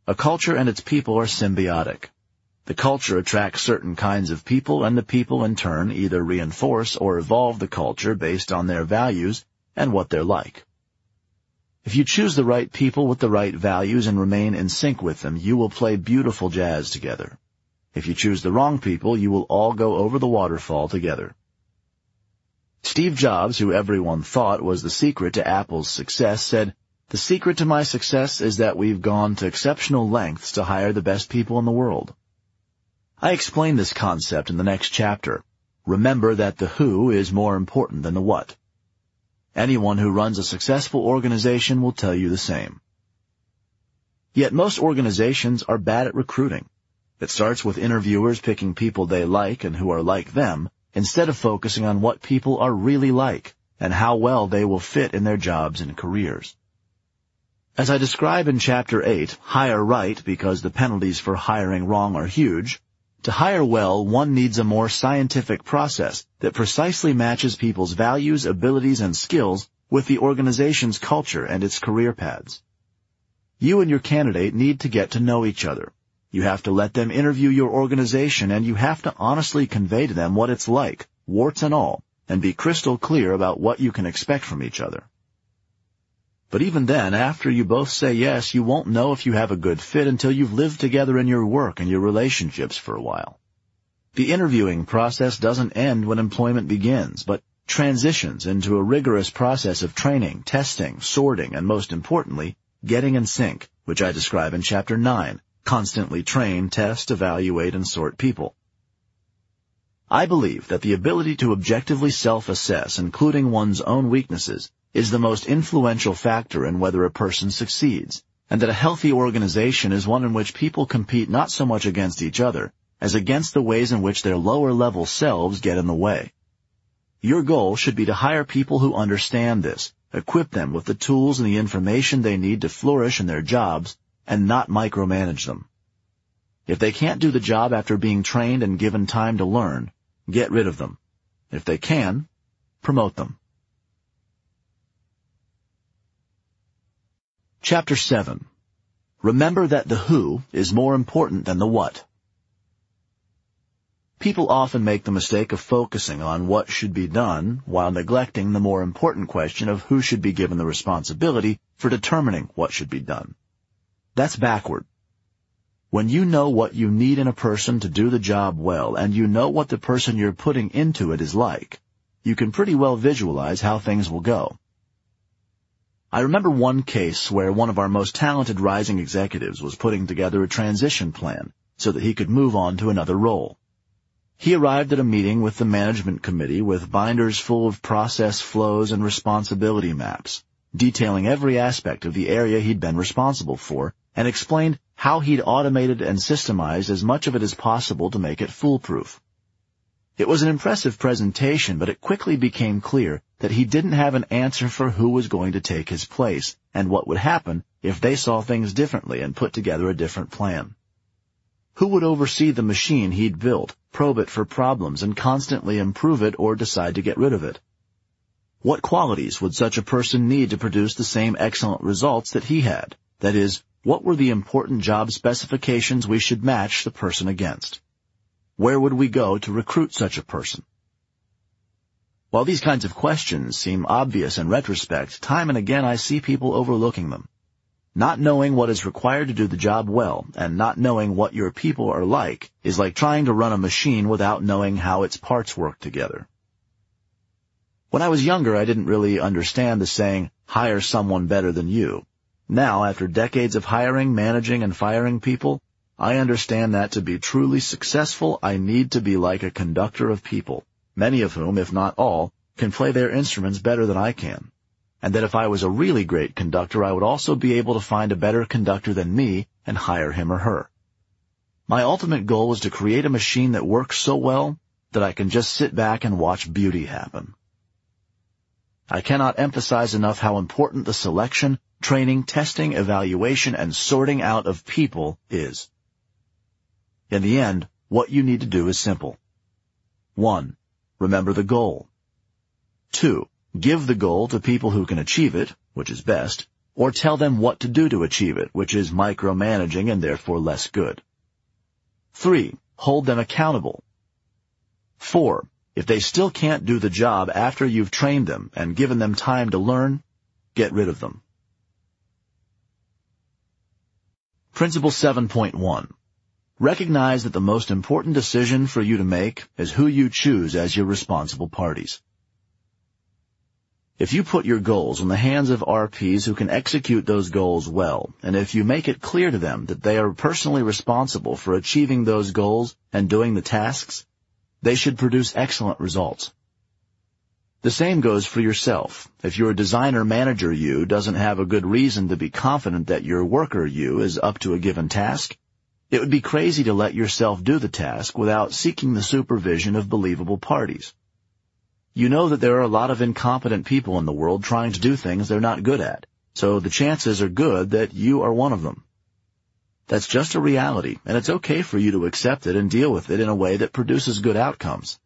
A culture and its people are symbiotic. The culture attracts certain kinds of people, and the people in turn either reinforce or evolve the culture based on their values and what they're like. If you choose the right people with the right values and remain in sync with them, you will play beautiful jazz together. If you choose the wrong people, you will all go over the waterfall together. Steve Jobs, who everyone thought was the secret to Apple's success, said, "The secret to my success is that we've gone to exceptional lengths to hire the best people in the world." I explain this concept in the next chapter. Remember that the who is more important than the what. Anyone who runs a successful organization will tell you the same. Yet most organizations are bad at recruiting. It starts with interviewers picking people they like and who are like them, instead of focusing on what people are really like and how well they will fit in their jobs and careers. As I describe in Chapter 8, hire right because the penalties for hiring wrong are huge. To hire well, one needs a more scientific process that precisely matches people's values, abilities, and skills with the organization's culture and its career paths. You and your candidate need to get to know each other. You have to let them interview your organization, and you have to honestly convey to them what it's like, warts and all, and be crystal clear about what you can expect from each other. But even then, after you both say yes, you won't know if you have a good fit until you've lived together in your work and your relationships for a while. The interviewing process doesn't end when employment begins, but transitions into a rigorous process of training, testing, sorting, and most importantly, getting in sync, which I describe in Chapter 9, constantly train, test, evaluate, and sort people. I believe that the ability to objectively self-assess, including one's own weaknesses, is the most influential factor in whether a person succeeds, and that a healthy organization is one in which people compete not so much against each other as against the ways in which their lower-level selves get in the way. Your goal should be to hire people who understand this, equip them with the tools and the information they need to flourish in their jobs, and not micromanage them. If they can't do the job after being trained and given time to learn, get rid of them. If they can, promote them. Chapter 7. Remember that the who is more important than the what. People often make the mistake of focusing on what should be done while neglecting the more important question of who should be given the responsibility for determining what should be done. That's backward. When you know what you need in a person to do the job well, and you know what the person you're putting into it is like, you can pretty well visualize how things will go. I remember one case where one of our most talented rising executives was putting together a transition plan so that he could move on to another role. He arrived at a meeting with the management committee with binders full of process flows and responsibility maps, detailing every aspect of the area he'd been responsible for, and explained how he'd automated and systemized as much of it as possible to make it foolproof. It was an impressive presentation, but it quickly became clear that he didn't have an answer for who was going to take his place and what would happen if they saw things differently and put together a different plan. Who would oversee the machine he'd built, probe it for problems, and constantly improve it or decide to get rid of it? What qualities would such a person need to produce the same excellent results that he had? That is, what were the important job specifications we should match the person against? Where would we go to recruit such a person? While these kinds of questions seem obvious in retrospect, time and again I see people overlooking them. Not knowing what is required to do the job well and not knowing what your people are like is like trying to run a machine without knowing how its parts work together. When I was younger, I didn't really understand the saying, hire someone better than you. Now, after decades of hiring, managing, and firing people, I understand that to be truly successful, I need to be like a conductor of people, many of whom, if not all, can play their instruments better than I can, and that if I was a really great conductor, I would also be able to find a better conductor than me and hire him or her. My ultimate goal is to create a machine that works so well that I can just sit back and watch beauty happen. I cannot emphasize enough how important the selection, training, testing, evaluation, and sorting out of people is. In the end, what you need to do is simple. 1. Remember the goal. 2. Give the goal to people who can achieve it, which is best. or tell them what to do to achieve it, which is micromanaging and therefore less good. 3. Hold them accountable. 4. If they still can't do the job after you've trained them and given them time to learn, get rid of them. Principle 7.1. Recognize that the most important decision for you to make is who you choose as your responsible parties. If you put your goals in the hands of RPs who can execute those goals well, and if you make it clear to them that they are personally responsible for achieving those goals and doing the tasks, they should produce excellent results. The same goes for yourself. If your designer manager you doesn't have a good reason to be confident that your worker you is up to a given task, it would be crazy to let yourself do the task without seeking the supervision of believable parties. You know that there are a lot of incompetent people in the world trying to do things they're not good at, so the chances are good that you are one of them. That's just a reality, and it's okay for you to accept it and deal with it in a way that produces good outcomes.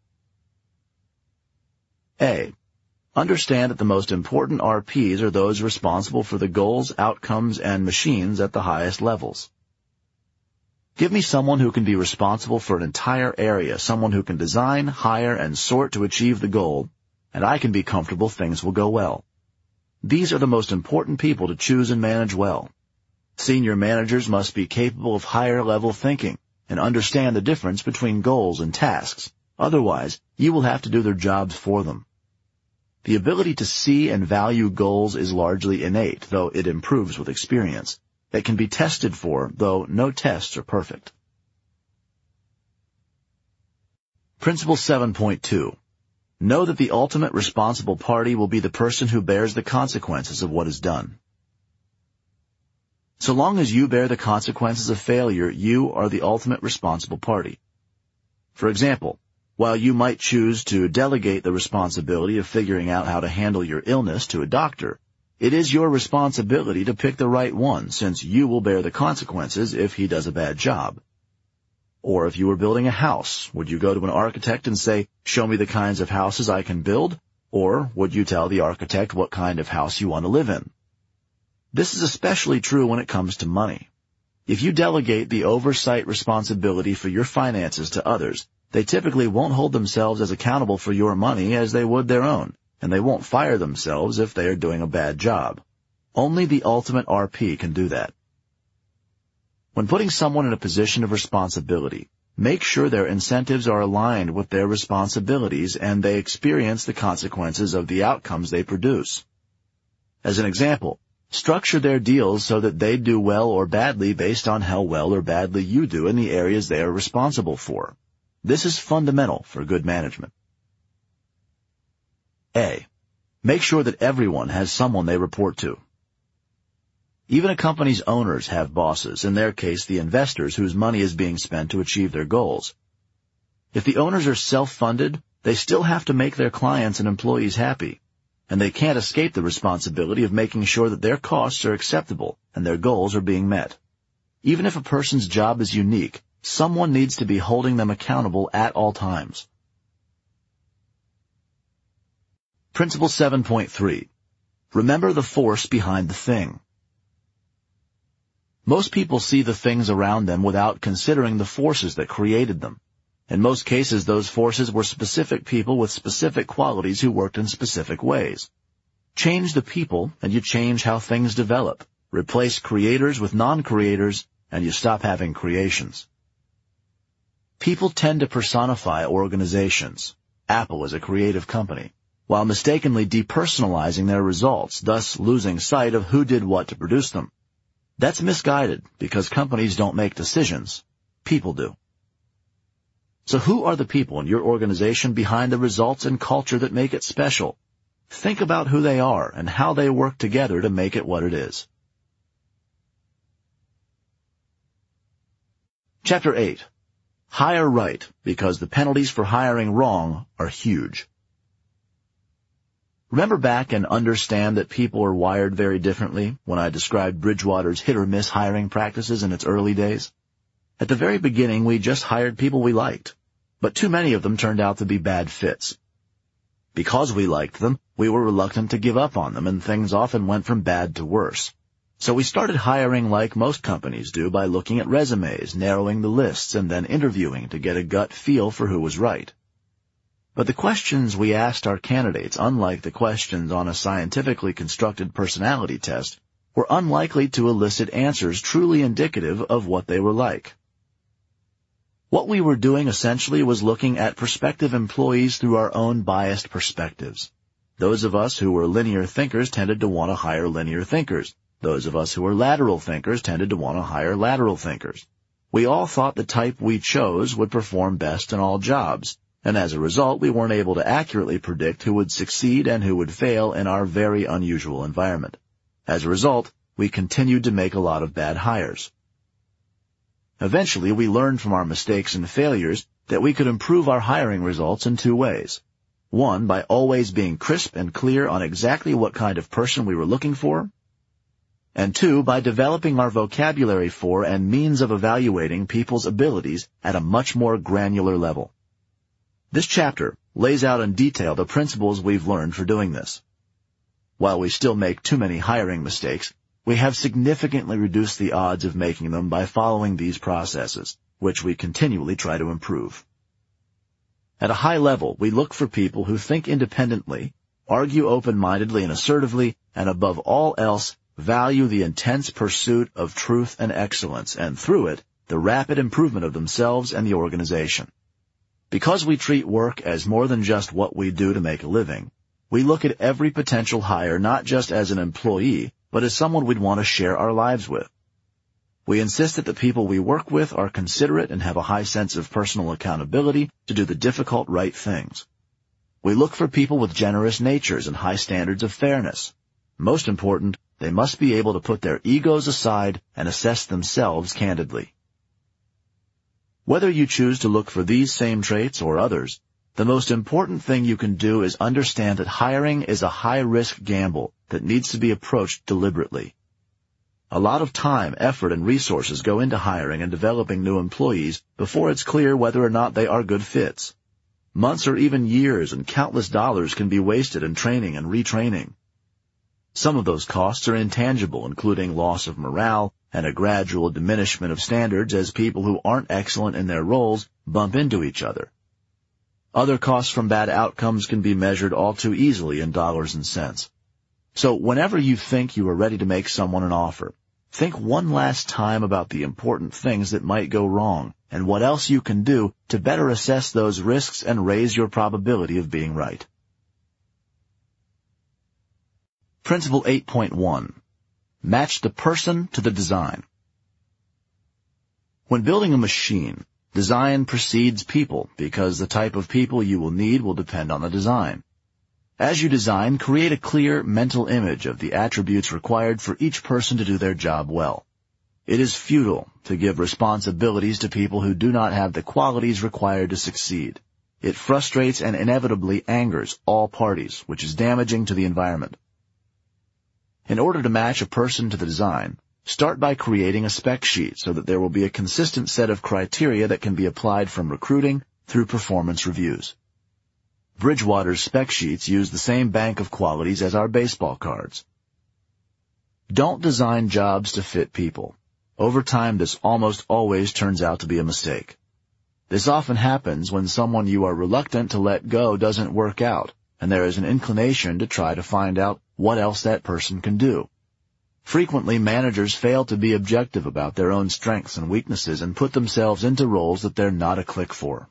A. Understand that the most important RPs are those responsible for the goals, outcomes, and machines at the highest levels. Give me someone who can be responsible for an entire area, someone who can design, hire, and sort to achieve the goal, and I can be comfortable things will go well. These are the most important people to choose and manage well. Senior managers must be capable of higher-level thinking and understand the difference between goals and tasks. Otherwise, you will have to do their jobs for them. The ability to see and value goals is largely innate, though it improves with experience. It can be tested for, though no tests are perfect. Principle 7.2. Know that the ultimate responsible party will be the person who bears the consequences of what is done. So long as you bear the consequences of failure, you are the ultimate responsible party. For example, while you might choose to delegate the responsibility of figuring out how to handle your illness to a doctor, it is your responsibility to pick the right one, since you will bear the consequences if he does a bad job. Or if you were building a house, would you go to an architect and say, "Show me the kinds of houses I can build"? Or would you tell the architect what kind of house you want to live in? This is especially true when it comes to money. If you delegate the oversight responsibility for your finances to others, they typically won't hold themselves as accountable for your money as they would their own, and they won't fire themselves if they are doing a bad job. Only the ultimate RP can do that. When putting someone in a position of responsibility, make sure their incentives are aligned with their responsibilities and they experience the consequences of the outcomes they produce. As an example, structure their deals so that they do well or badly based on how well or badly you do in the areas they are responsible for. This is fundamental for good management. A. Make sure that everyone has someone they report to. Even a company's owners have bosses, in their case the investors whose money is being spent to achieve their goals. If the owners are self-funded, they still have to make their clients and employees happy, and they can't escape the responsibility of making sure that their costs are acceptable and their goals are being met. Even if a person's job is unique, someone needs to be holding them accountable at all times. Principle 7.3. Remember the force behind the thing. Most people see the things around them without considering the forces that created them. In most cases, those forces were specific people with specific qualities who worked in specific ways. Change the people, and you change how things develop. Replace creators with non-creators, and you stop having creations. People tend to personify organizations. Apple is a creative company, while mistakenly depersonalizing their results, thus losing sight of who did what to produce them. That's misguided because companies don't make decisions. People do. So who are the people in your organization behind the results and culture that make it special? Think about who they are and how they work together to make it what it is. Chapter 8. Hire right, because the penalties for hiring wrong are huge. Remember back and understand that people are wired very differently when I described Bridgewater's hit-or-miss hiring practices in its early days? At the very beginning, we just hired people we liked, but too many of them turned out to be bad fits. Because we liked them, we were reluctant to give up on them, and things often went from bad to worse. So we started hiring like most companies do by looking at resumes, narrowing the lists, and then interviewing to get a gut feel for who was right. But the questions we asked our candidates, unlike the questions on a scientifically constructed personality test, were unlikely to elicit answers truly indicative of what they were like. What we were doing essentially was looking at prospective employees through our own biased perspectives. Those of us who were linear thinkers tended to want to hire linear thinkers. Those of us who were lateral thinkers tended to want to hire lateral thinkers. We all thought the type we chose would perform best in all jobs, and as a result, we weren't able to accurately predict who would succeed and who would fail in our very unusual environment. As a result, we continued to make a lot of bad hires. Eventually, we learned from our mistakes and failures that we could improve our hiring results in two ways. One, by always being crisp and clear on exactly what kind of person we were looking for, and two, by developing our vocabulary for and means of evaluating people's abilities at a much more granular level. This chapter lays out in detail the principles we've learned for doing this. While we still make too many hiring mistakes, we have significantly reduced the odds of making them by following these processes, which we continually try to improve. At a high level, we look for people who think independently, argue open-mindedly and assertively, and above all else, value the intense pursuit of truth and excellence, and through it, the rapid improvement of themselves and the organization. Because we treat work as more than just what we do to make a living, we look at every potential hire not just as an employee, but as someone we'd want to share our lives with. We insist that the people we work with are considerate and have a high sense of personal accountability to do the difficult right things. We look for people with generous natures and high standards of fairness. Most important, they must be able to put their egos aside and assess themselves candidly. Whether you choose to look for these same traits or others, the most important thing you can do is understand that hiring is a high-risk gamble that needs to be approached deliberately. A lot of time, effort, and resources go into hiring and developing new employees before it's clear whether or not they are good fits. Months or even years and countless dollars can be wasted in training and retraining. Some of those costs are intangible, including loss of morale and a gradual diminishment of standards as people who aren't excellent in their roles bump into each other. Other costs from bad outcomes can be measured all too easily in dollars and cents. So whenever you think you are ready to make someone an offer, think one last time about the important things that might go wrong and what else you can do to better assess those risks and raise your probability of being right. Principle 8.1. Match the person to the design. When building a machine, design precedes people because the type of people you will need will depend on the design. As you design, create a clear mental image of the attributes required for each person to do their job well. It is futile to give responsibilities to people who do not have the qualities required to succeed. It frustrates and inevitably angers all parties, which is damaging to the environment. In order to match a person to the design, start by creating a spec sheet so that there will be a consistent set of criteria that can be applied from recruiting through performance reviews. Bridgewater's spec sheets use the same bank of qualities as our baseball cards. Don't design jobs to fit people. Over time, this almost always turns out to be a mistake. This often happens when someone you are reluctant to let go doesn't work out, and there is an inclination to try to find out what else that person can do. Frequently, managers fail to be objective about their own strengths and weaknesses and put themselves into roles that they're not a click for.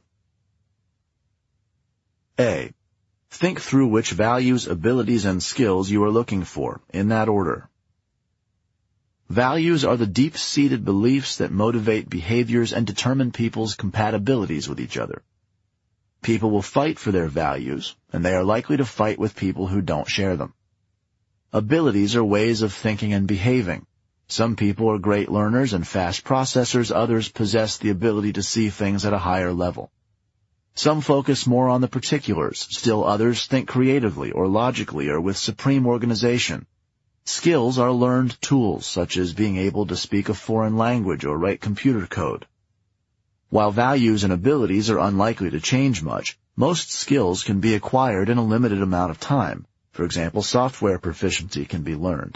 A. Think through which values, abilities, and skills you are looking for, in that order. Values are the deep-seated beliefs that motivate behaviors and determine people's compatibilities with each other. People will fight for their values, and they are likely to fight with people who don't share them. Abilities are ways of thinking and behaving. Some people are great learners and fast processors, others possess the ability to see things at a higher level. Some focus more on the particulars, still others think creatively or logically or with supreme organization. Skills are learned tools, such as being able to speak a foreign language or write computer code. While values and abilities are unlikely to change much, most skills can be acquired in a limited amount of time. For example, software proficiency can be learned.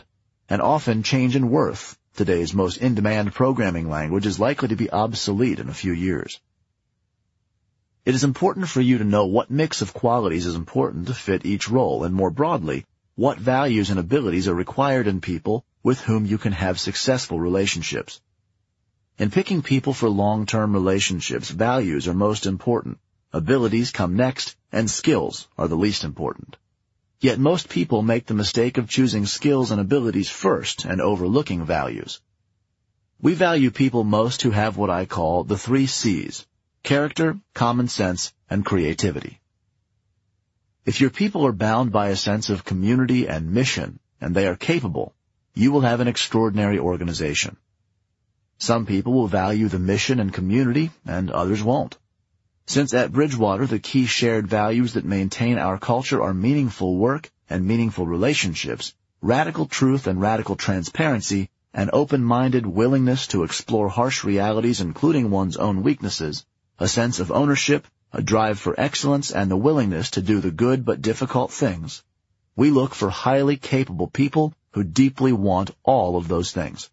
and often change in worth. Today's most in-demand programming language is likely to be obsolete in a few years. It is important for you to know what mix of qualities is important to fit each role, and more broadly, what values and abilities are required in people with whom you can have successful relationships. In picking people for long-term relationships, values are most important, abilities come next, and skills are the least important. Yet most people make the mistake of choosing skills and abilities first and overlooking values. We value people most who have what I call the 3 C's: character, common sense, and creativity. If your people are bound by a sense of community and mission, and they are capable, you will have an extraordinary organization. Some people will value the mission and community, and others won't. Since at Bridgewater the key shared values that maintain our culture are meaningful work and meaningful relationships, radical truth and radical transparency, an open-minded willingness to explore harsh realities including one's own weaknesses, a sense of ownership, a drive for excellence, and the willingness to do the good but difficult things, we look for highly capable people who deeply want all of those things.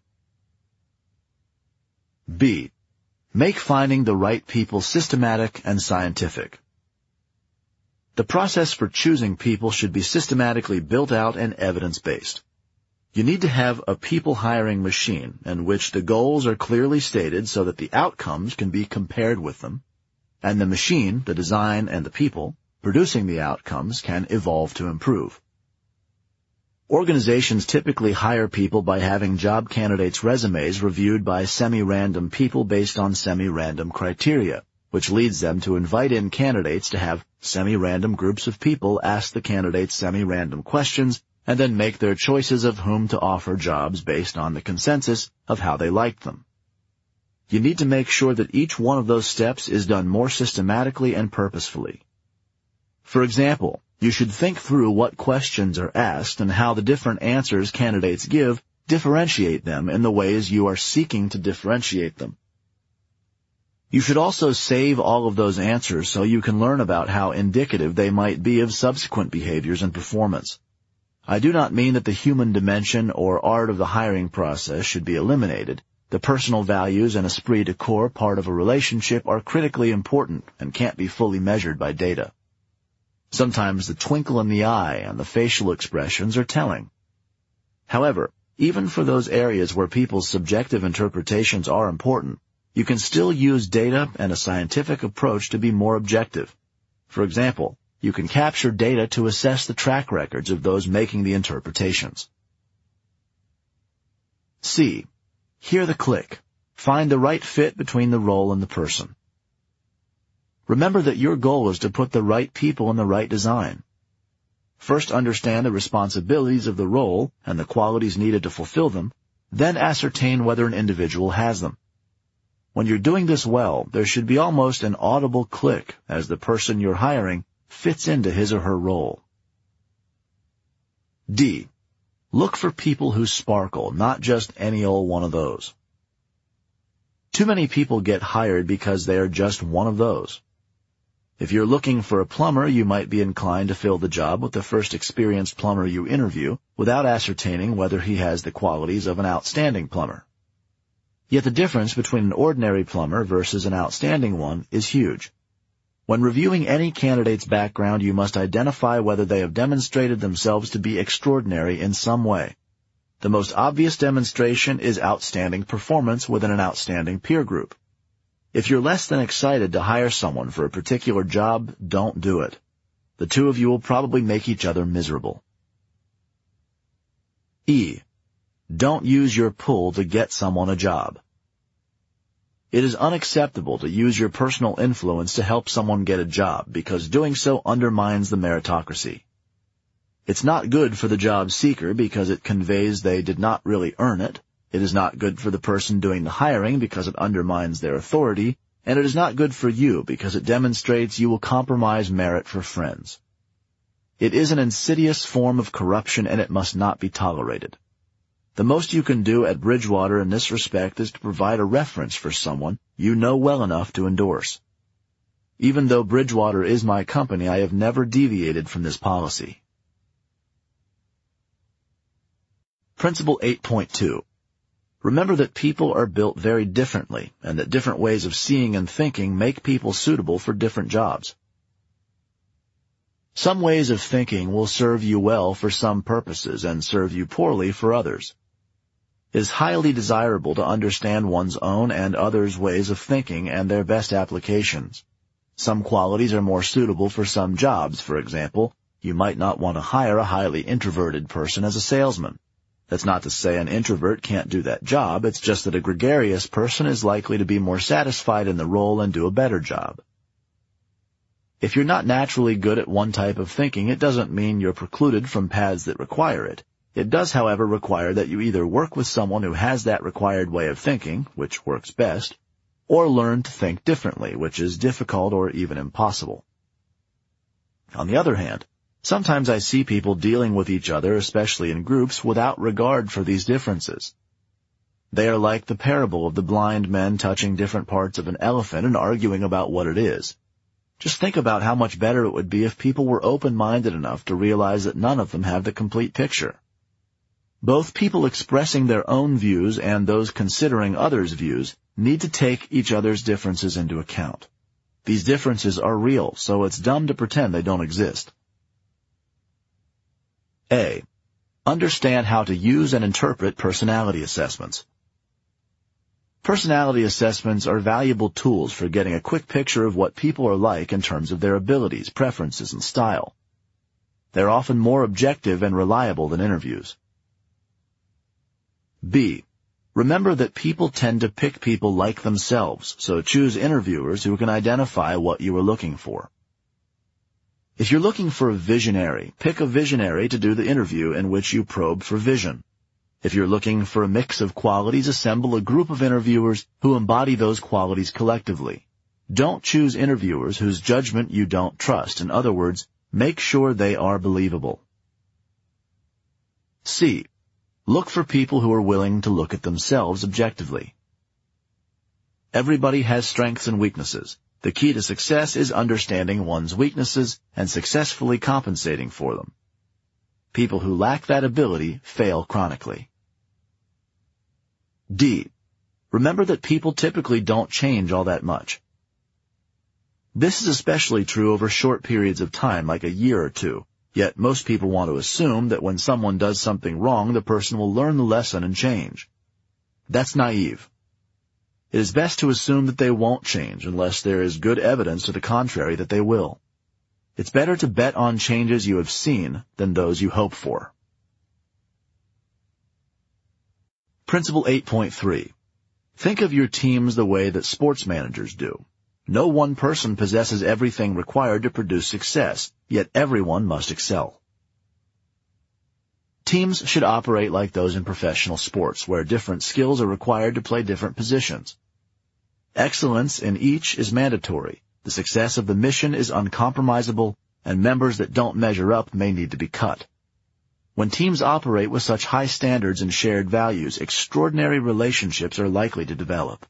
B. Make finding the right people systematic and scientific. The process for choosing people should be systematically built out and evidence-based. You need to have a people hiring machine in which the goals are clearly stated so that the outcomes can be compared with them, and the machine, the design, and the people producing the outcomes can evolve to improve. Organizations typically hire people by having job candidates' resumes reviewed by semi-random people based on semi-random criteria, which leads them to invite in candidates to have semi-random groups of people ask the candidates semi-random questions and then make their choices of whom to offer jobs based on the consensus of how they liked them. You need to make sure that each one of those steps is done more systematically and purposefully. For example, you should think through what questions are asked and how the different answers candidates give differentiate them in the ways you are seeking to differentiate them. You should also save all of those answers so you can learn about how indicative they might be of subsequent behaviors and performance. I do not mean that the human dimension or art of the hiring process should be eliminated. The personal values and esprit de corps part of a relationship are critically important and can't be fully measured by data. Sometimes the twinkle in the eye and the facial expressions are telling. However, even for those areas where people's subjective interpretations are important, you can still use data and a scientific approach to be more objective. For example, you can capture data to assess the track records of those making the interpretations. C. Hear the click. Find the right fit between the role and the person. Remember that your goal is to put the right people in the right design. First understand the responsibilities of the role and the qualities needed to fulfill them, then ascertain whether an individual has them. When you're doing this well, there should be almost an audible click as the person you're hiring fits into his or her role. D. Look for people who sparkle, not just any old one of those. Too many people get hired because they are just one of those. If you're looking for a plumber, you might be inclined to fill the job with the first experienced plumber you interview without ascertaining whether he has the qualities of an outstanding plumber. Yet the difference between an ordinary plumber versus an outstanding one is huge. When reviewing any candidate's background, you must identify whether they have demonstrated themselves to be extraordinary in some way. The most obvious demonstration is outstanding performance within an outstanding peer group. If you're less than excited to hire someone for a particular job, don't do it. The two of you will probably make each other miserable. E. Don't use your pull to get someone a job. It is unacceptable to use your personal influence to help someone get a job because doing so undermines the meritocracy. It's not good for the job seeker because it conveys they did not really earn it. It is not good for the person doing the hiring because it undermines their authority, and it is not good for you because it demonstrates you will compromise merit for friends. It is an insidious form of corruption, and it must not be tolerated. The most you can do at Bridgewater in this respect is to provide a reference for someone you know well enough to endorse. Even though Bridgewater is my company, I have never deviated from this policy. Principle 8.2. Remember that people are built very differently and that different ways of seeing and thinking make people suitable for different jobs. Some ways of thinking will serve you well for some purposes and serve you poorly for others. It is highly desirable to understand one's own and others' ways of thinking and their best applications. Some qualities are more suitable for some jobs. For example, you might not want to hire a highly introverted person as a salesman. That's not to say an introvert can't do that job, it's just that a gregarious person is likely to be more satisfied in the role and do a better job. If you're not naturally good at one type of thinking, it doesn't mean you're precluded from paths that require it. It does, however, require that you either work with someone who has that required way of thinking, which works best, or learn to think differently, which is difficult or even impossible. On the other hand, sometimes I see people dealing with each other, especially in groups, without regard for these differences. They are like the parable of the blind men touching different parts of an elephant and arguing about what it is. Just think about how much better it would be if people were open-minded enough to realize that none of them have the complete picture. Both people expressing their own views and those considering others' views need to take each other's differences into account. These differences are real, so it's dumb to pretend they don't exist. A. Understand how to use and interpret personality assessments. Personality assessments are valuable tools for getting a quick picture of what people are like in terms of their abilities, preferences, and style. They're often more objective and reliable than interviews. B. Remember that people tend to pick people like themselves, so choose interviewers who can identify what you are looking for. If you're looking for a visionary, pick a visionary to do the interview in which you probe for vision. If you're looking for a mix of qualities, assemble a group of interviewers who embody those qualities collectively. Don't choose interviewers whose judgment you don't trust. In other words, make sure they are believable. C. Look for people who are willing to look at themselves objectively. Everybody has strengths and weaknesses. The key to success is understanding one's weaknesses and successfully compensating for them. People who lack that ability fail chronically. D. Remember that people typically don't change all that much. This is especially true over short periods of time, like a year or two. Yet most people want to assume that when someone does something wrong, the person will learn the lesson and change. That's naive. It is best to assume that they won't change unless there is good evidence to the contrary that they will. It's better to bet on changes you have seen than those you hope for. Principle 8.3. Think of your teams the way that sports managers do. No one person possesses everything required to produce success, yet everyone must excel. Teams should operate like those in professional sports, where different skills are required to play different positions. Excellence in each is mandatory. The success of the mission is uncompromisable, and members that don't measure up may need to be cut. When teams operate with such high standards and shared values, extraordinary relationships are likely to develop.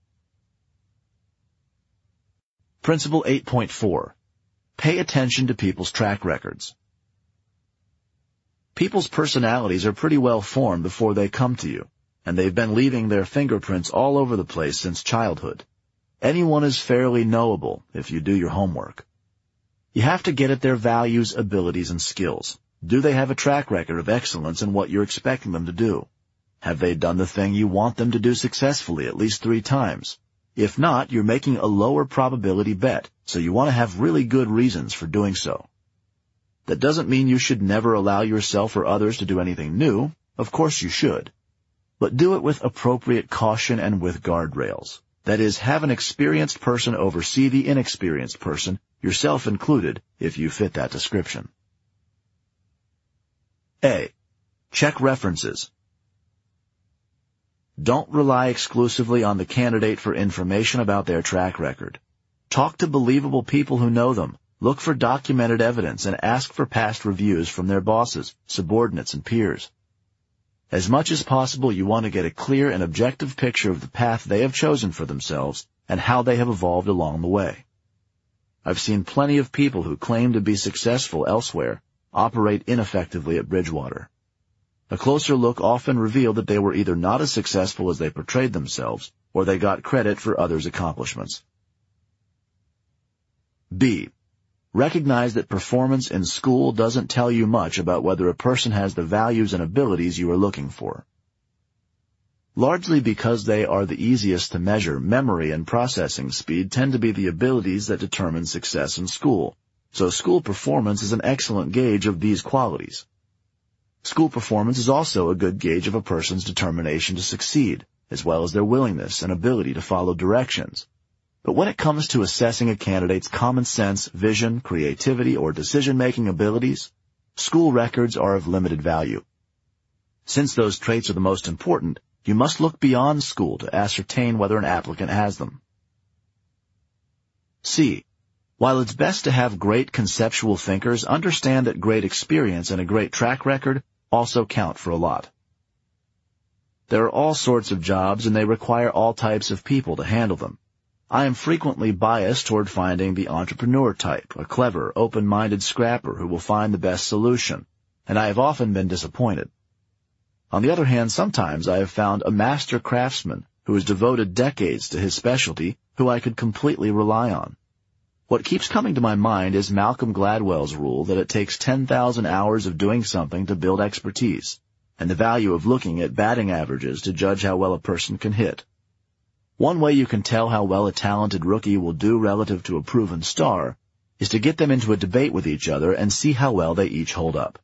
Principle 8.4. Pay attention to people's track records. People's personalities are pretty well formed before they come to you, and they've been leaving their fingerprints all over the place since childhood. Anyone is fairly knowable if you do your homework. You have to get at their values, abilities, and skills. Do they have a track record of excellence in what you're expecting them to do? Have they done the thing you want them to do successfully at least 3 times? If not, you're making a lower probability bet, so you want to have really good reasons for doing so. That doesn't mean you should never allow yourself or others to do anything new. Of course you should. But do it with appropriate caution and with guardrails. That is, have an experienced person oversee the inexperienced person, yourself included, if you fit that description. A. Check references. Don't rely exclusively on the candidate for information about their track record. Talk to believable people who know them. Look for documented evidence and ask for past reviews from their bosses, subordinates, and peers. As much as possible, you want to get a clear and objective picture of the path they have chosen for themselves and how they have evolved along the way. I've seen plenty of people who claim to be successful elsewhere operate ineffectively at Bridgewater. A closer look often revealed that they were either not as successful as they portrayed themselves, or they got credit for others' accomplishments. B. Recognize that performance in school doesn't tell you much about whether a person has the values and abilities you are looking for. Largely because they are the easiest to measure, memory and processing speed tend to be the abilities that determine success in school, so school performance is an excellent gauge of these qualities. School performance is also a good gauge of a person's determination to succeed, as well as their willingness and ability to follow directions. But when it comes to assessing a candidate's common sense, vision, creativity, or decision-making abilities, school records are of limited value. Since those traits are the most important, you must look beyond school to ascertain whether an applicant has them. C. While it's best to have great conceptual thinkers, understand that great experience and a great track record also count for a lot. There are all sorts of jobs, and they require all types of people to handle them. I am frequently biased toward finding the entrepreneur type, a clever, open-minded scrapper who will find the best solution, and I have often been disappointed. On the other hand, sometimes I have found a master craftsman who has devoted decades to his specialty who I could completely rely on. What keeps coming to my mind is Malcolm Gladwell's rule that it takes 10,000 hours of doing something to build expertise, and the value of looking at batting averages to judge how well a person can hit. One way you can tell how well a talented rookie will do relative to a proven star is to get them into a debate with each other and see how well they each hold up.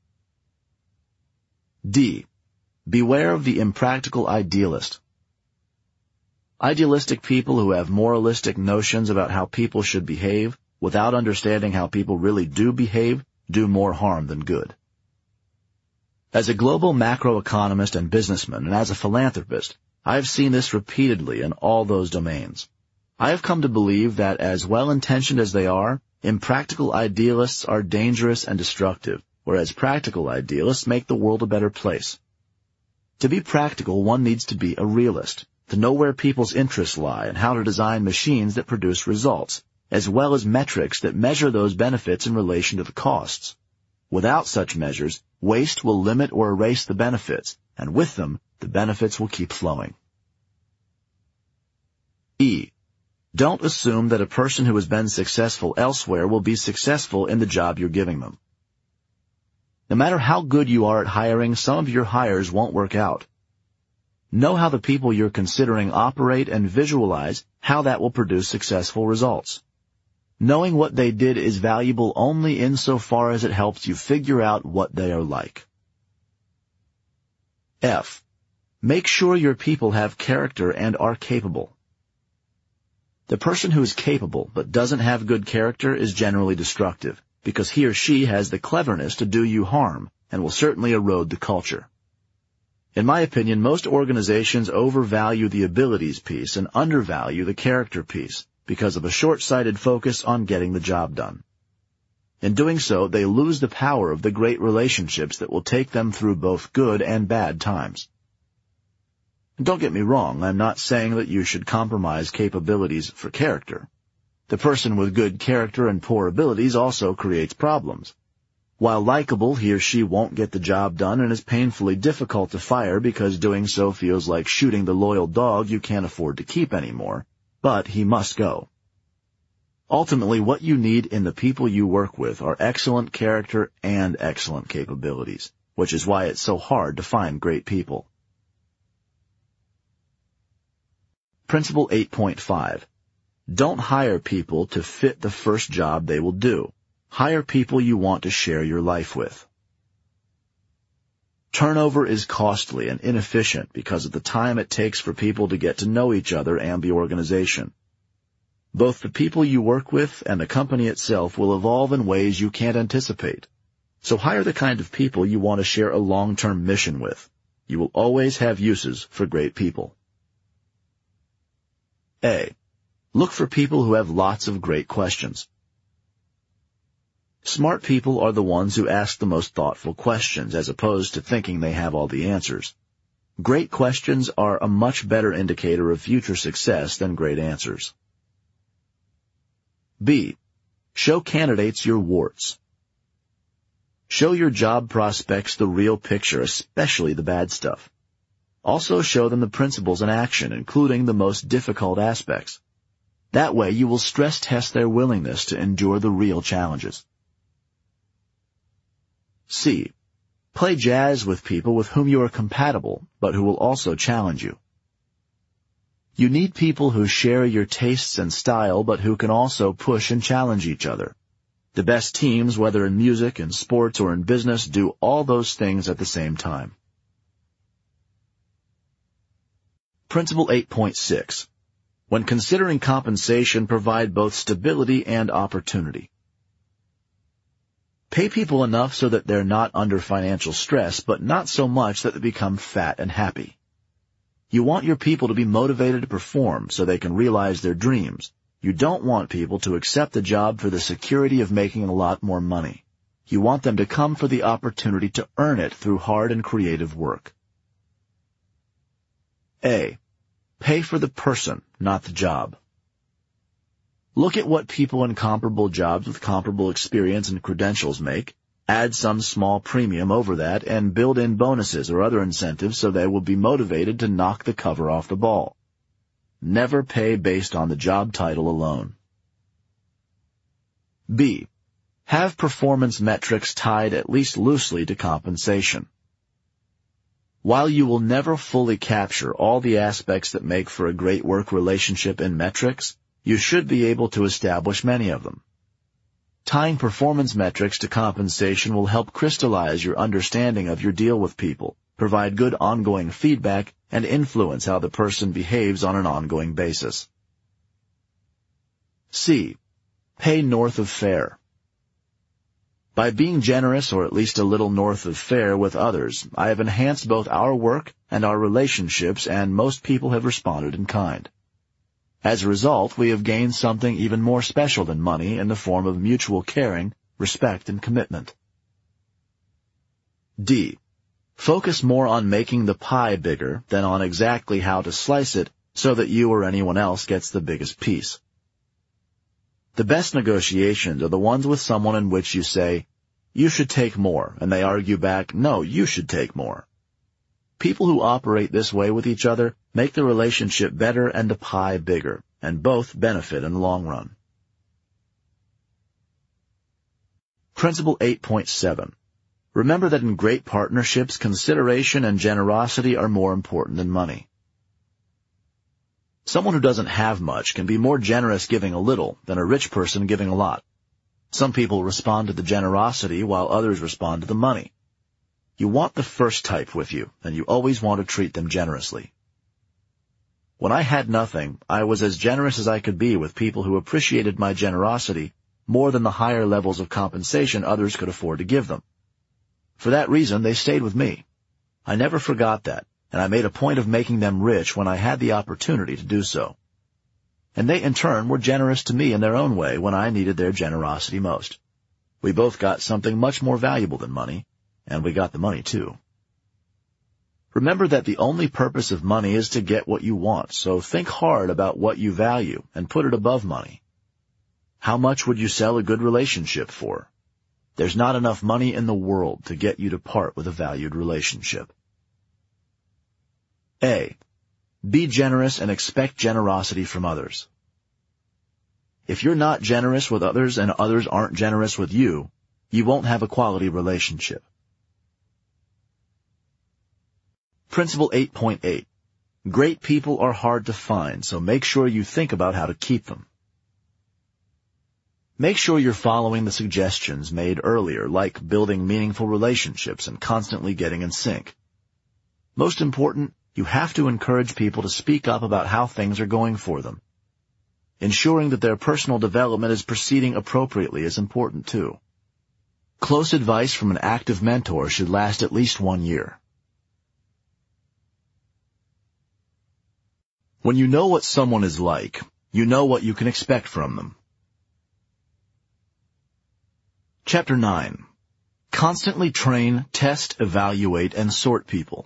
D. Beware of the impractical idealist. Idealistic people who have moralistic notions about how people should behave without understanding how people really do behave do more harm than good. As a global macroeconomist and businessman, and as a philanthropist, I have seen this repeatedly in all those domains. I have come to believe that as well-intentioned as they are, impractical idealists are dangerous and destructive, whereas practical idealists make the world a better place. To be practical, one needs to be a realist, to know where people's interests lie and how to design machines that produce results, as well as metrics that measure those benefits in relation to the costs. Without such measures, waste will limit or erase the benefits, and with them, the benefits will keep flowing. E. Don't assume that a person who has been successful elsewhere will be successful in the job you're giving them. No matter how good you are at hiring, some of your hires won't work out. Know how the people you're considering operate and visualize how that will produce successful results. Knowing what they did is valuable only insofar as it helps you figure out what they are like. F. Make sure your people have character and are capable. The person who is capable but doesn't have good character is generally destructive, because he or she has the cleverness to do you harm and will certainly erode the culture. In my opinion, most organizations overvalue the abilities piece and undervalue the character piece because of a short-sighted focus on getting the job done. In doing so, they lose the power of the great relationships that will take them through both good and bad times. And don't get me wrong, I'm not saying that you should compromise capabilities for character. The person with good character and poor abilities also creates problems. While likable, he or she won't get the job done and is painfully difficult to fire because doing so feels like shooting the loyal dog you can't afford to keep anymore, but he must go. Ultimately, what you need in the people you work with are excellent character and excellent capabilities, which is why it's so hard to find great people. Principle 8.5. Don't hire people to fit the first job they will do. Hire people you want to share your life with. Turnover is costly and inefficient because of the time it takes for people to get to know each other and the organization. Both the people you work with and the company itself will evolve in ways you can't anticipate. So hire the kind of people you want to share a long-term mission with. You will always have uses for great people. A. Look for people who have lots of great questions. Smart people are the ones who ask the most thoughtful questions as opposed to thinking they have all the answers. Great questions are a much better indicator of future success than great answers. B. Show candidates your warts. Show your job prospects the real picture, especially the bad stuff. Also show them the principles in action, including the most difficult aspects. That way you will stress test their willingness to endure the real challenges. C. Play jazz with people with whom you are compatible, but who will also challenge you. You need people who share your tastes and style, but who can also push and challenge each other. The best teams, whether in music, in sports, or in business, do all those things at the same time. Principle 8.6. When considering compensation, provide both stability and opportunity. Pay people enough so that they're not under financial stress, but not so much that they become fat and happy. You want your people to be motivated to perform so they can realize their dreams. You don't want people to accept the job for the security of making a lot more money. You want them to come for the opportunity to earn it through hard and creative work. A. Pay for the person, not the job. Look at what people in comparable jobs with comparable experience and credentials make, add some small premium over that, and build in bonuses or other incentives so they will be motivated to knock the cover off the ball. Never pay based on the job title alone. B. Have performance metrics tied at least loosely to compensation. While you will never fully capture all the aspects that make for a great work relationship in metrics, you should be able to establish many of them. Tying performance metrics to compensation will help crystallize your understanding of your deal with people, provide good ongoing feedback, and influence how the person behaves on an ongoing basis. C. Pay north of fair. By being generous, or at least a little north of fair with others, I have enhanced both our work and our relationships, and most people have responded in kind. As a result, we have gained something even more special than money in the form of mutual caring, respect, and commitment. D. Focus more on making the pie bigger than on exactly how to slice it so that you or anyone else gets the biggest piece. The best negotiations are the ones with someone in which you say, "You should take more," and they argue back, "No, you should take more." People who operate this way with each other make the relationship better and the pie bigger, and both benefit in the long run. Principle 8.7. Remember that in great partnerships, consideration and generosity are more important than money. Someone who doesn't have much can be more generous giving a little than a rich person giving a lot. Some people respond to the generosity while others respond to the money. You want the first type with you, and you always want to treat them generously. When I had nothing, I was as generous as I could be with people who appreciated my generosity more than the higher levels of compensation others could afford to give them. For that reason, they stayed with me. I never forgot that, and I made a point of making them rich when I had the opportunity to do so. And they, in turn, were generous to me in their own way when I needed their generosity most. We both got something much more valuable than money, and we got the money too. Remember that the only purpose of money is to get what you want, so think hard about what you value and put it above money. How much would you sell a good relationship for? There's not enough money in the world to get you to part with a valued relationship. A. Be generous and expect generosity from others. If you're not generous with others and others aren't generous with you, you won't have a quality relationship. Principle 8.8. Great people are hard to find, so make sure you think about how to keep them. Make sure you're following the suggestions made earlier, like building meaningful relationships and constantly getting in sync. Most important, you have to encourage people to speak up about how things are going for them. Ensuring that their personal development is proceeding appropriately is important too. Close advice from an active mentor should last at least 1 year. When you know what someone is like, you know what you can expect from them. Chapter 9. Constantly train, test, evaluate, and sort people.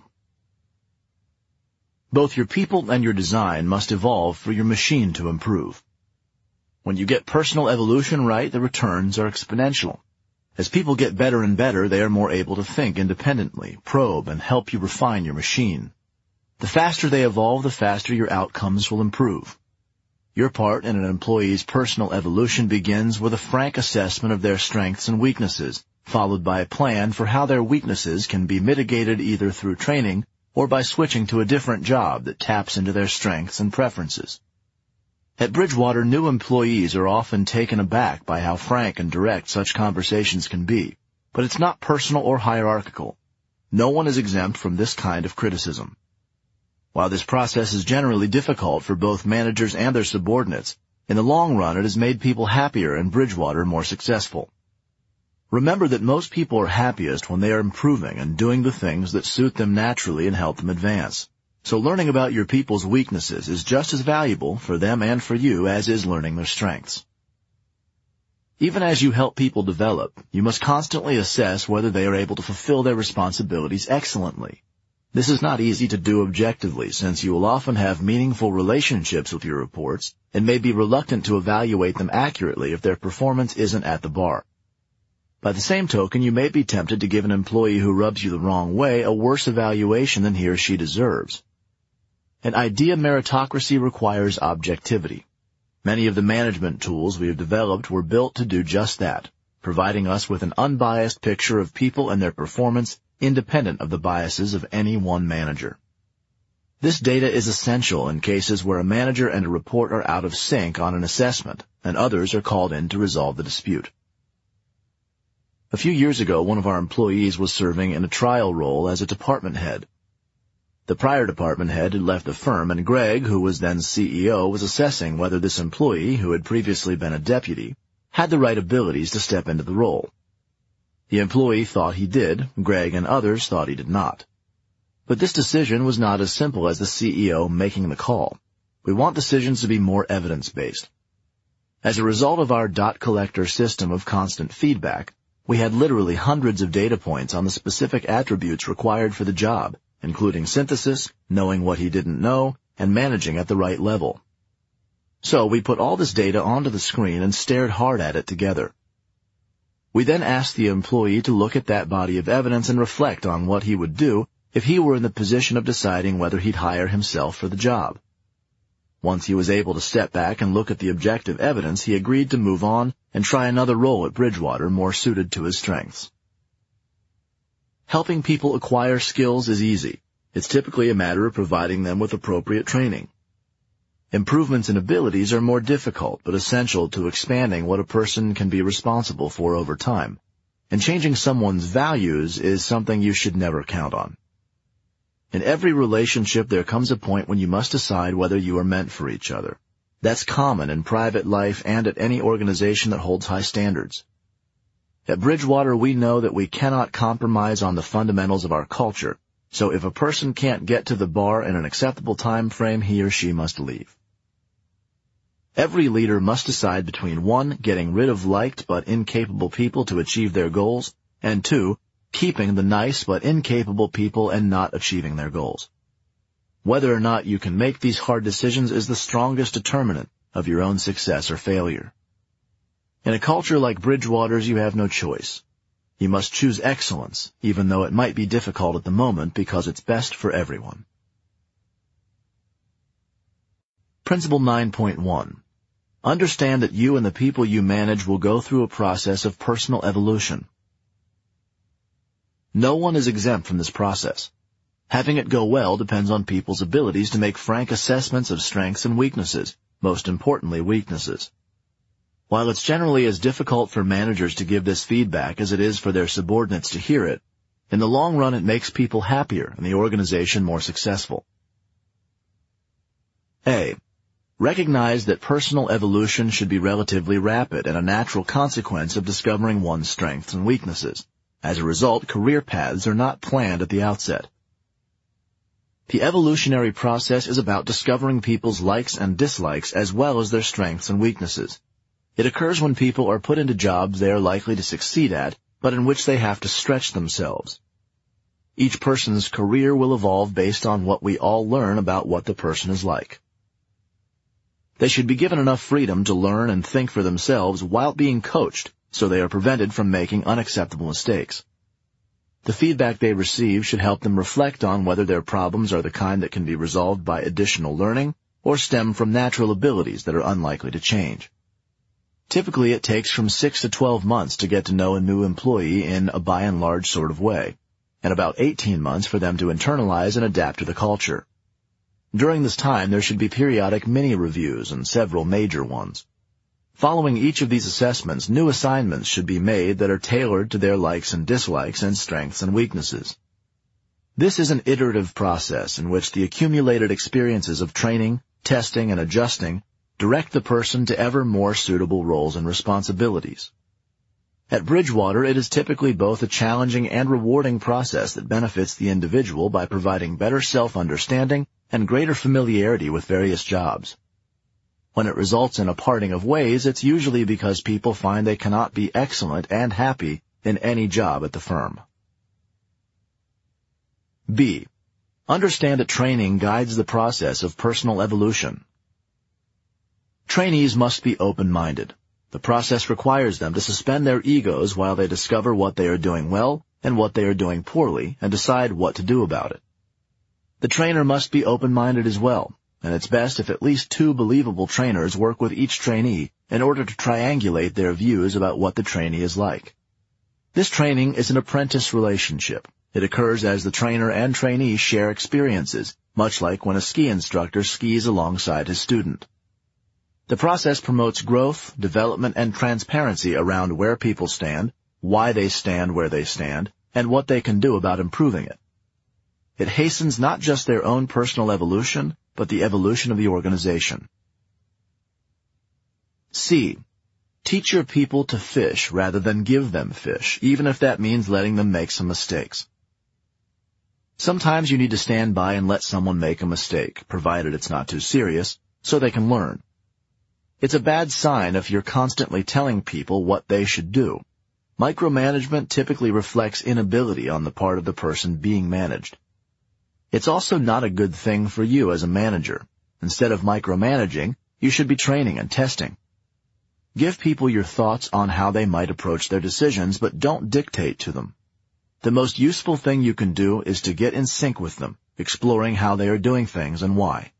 Both your people and your design must evolve for your machine to improve. When you get personal evolution right, the returns are exponential. As people get better and better, they are more able to think independently, probe, and help you refine your machine. The faster they evolve, the faster your outcomes will improve. Your part in an employee's personal evolution begins with a frank assessment of their strengths and weaknesses, followed by a plan for how their weaknesses can be mitigated either through training or by switching to a different job that taps into their strengths and preferences. At Bridgewater, new employees are often taken aback by how frank and direct such conversations can be, but it's not personal or hierarchical. No one is exempt from this kind of criticism. While this process is generally difficult for both managers and their subordinates, in the long run it has made people happier and Bridgewater more successful. Remember that most people are happiest when they are improving and doing the things that suit them naturally and help them advance. So learning about your people's weaknesses is just as valuable for them and for you as is learning their strengths. Even as you help people develop, you must constantly assess whether they are able to fulfill their responsibilities excellently. This is not easy to do objectively, since you will often have meaningful relationships with your reports and may be reluctant to evaluate them accurately if their performance isn't at the bar. By the same token, you may be tempted to give an employee who rubs you the wrong way a worse evaluation than he or she deserves. An idea meritocracy requires objectivity. Many of the management tools we have developed were built to do just that, providing us with an unbiased picture of people and their performance independent of the biases of any one manager. This data is essential in cases where a manager and a report are out of sync on an assessment, and others are called in to resolve the dispute. A few years ago, one of our employees was serving in a trial role as a department head. The prior department head had left the firm, and Greg, who was then CEO, was assessing whether this employee, who had previously been a deputy, had the right abilities to step into the role. The employee thought he did, Greg and others thought he did not. But this decision was not as simple as the CEO making the call. We want decisions to be more evidence-based. As a result of our dot collector system of constant feedback, we had literally hundreds of data points on the specific attributes required for the job, including synthesis, knowing what he didn't know, and managing at the right level. So we put all this data onto the screen and stared hard at it together. We then asked the employee to look at that body of evidence and reflect on what he would do if he were in the position of deciding whether he'd hire himself for the job. Once he was able to step back and look at the objective evidence, he agreed to move on and try another role at Bridgewater more suited to his strengths. Helping people acquire skills is easy. It's typically a matter of providing them with appropriate training. Improvements in abilities are more difficult but essential to expanding what a person can be responsible for over time, and changing someone's values is something you should never count on. In every relationship, there comes a point when you must decide whether you are meant for each other. That's common in private life and at any organization that holds high standards. At Bridgewater, we know that we cannot compromise on the fundamentals of our culture, so if a person can't get to the bar in an acceptable time frame, he or she must leave. Every leader must decide between 1, getting rid of liked but incapable people to achieve their goals, and 2, keeping the nice but incapable people and not achieving their goals. Whether or not you can make these hard decisions is the strongest determinant of your own success or failure. In a culture like Bridgewater's, you have no choice. You must choose excellence, even though it might be difficult at the moment because it's best for everyone. Principle 9.1. Understand that you and the people you manage will go through a process of personal evolution. No one is exempt from this process. Having it go well depends on people's abilities to make frank assessments of strengths and weaknesses, most importantly weaknesses. While it's generally as difficult for managers to give this feedback as it is for their subordinates to hear it, in the long run it makes people happier and the organization more successful. A. Recognize that personal evolution should be relatively rapid and a natural consequence of discovering one's strengths and weaknesses. As a result, career paths are not planned at the outset. The evolutionary process is about discovering people's likes and dislikes as well as their strengths and weaknesses. It occurs when people are put into jobs they are likely to succeed at, but in which they have to stretch themselves. Each person's career will evolve based on what we all learn about what the person is like. They should be given enough freedom to learn and think for themselves while being coached so they are prevented from making unacceptable mistakes. The feedback they receive should help them reflect on whether their problems are the kind that can be resolved by additional learning or stem from natural abilities that are unlikely to change. Typically, it takes from 6 to 12 months to get to know a new employee in a by and large sort of way, and about 18 months for them to internalize and adapt to the culture. During this time, there should be periodic mini-reviews and several major ones. Following each of these assessments, new assignments should be made that are tailored to their likes and dislikes and strengths and weaknesses. This is an iterative process in which the accumulated experiences of training, testing, and adjusting direct the person to ever more suitable roles and responsibilities. At Bridgewater, it is typically both a challenging and rewarding process that benefits the individual by providing better self-understanding and greater familiarity with various jobs. When it results in a parting of ways, it's usually because people find they cannot be excellent and happy in any job at the firm. B. Understand that training guides the process of personal evolution. Trainees must be open-minded. The process requires them to suspend their egos while they discover what they are doing well and what they are doing poorly and decide what to do about it. The trainer must be open-minded as well, and it's best if at least 2 believable trainers work with each trainee in order to triangulate their views about what the trainee is like. This training is an apprentice relationship. It occurs as the trainer and trainee share experiences, much like when a ski instructor skis alongside his student. The process promotes growth, development, and transparency around where people stand, why they stand where they stand, and what they can do about improving it. It hastens not just their own personal evolution, but the evolution of the organization. C. Teach your people to fish rather than give them fish, even if that means letting them make some mistakes. Sometimes you need to stand by and let someone make a mistake, provided it's not too serious, so they can learn. It's a bad sign if you're constantly telling people what they should do. Micromanagement typically reflects inability on the part of the person being managed. It's also not a good thing for you as a manager. Instead of micromanaging, you should be training and testing. Give people your thoughts on how they might approach their decisions, but don't dictate to them. The most useful thing you can do is to get in sync with them, exploring how they are doing things and why.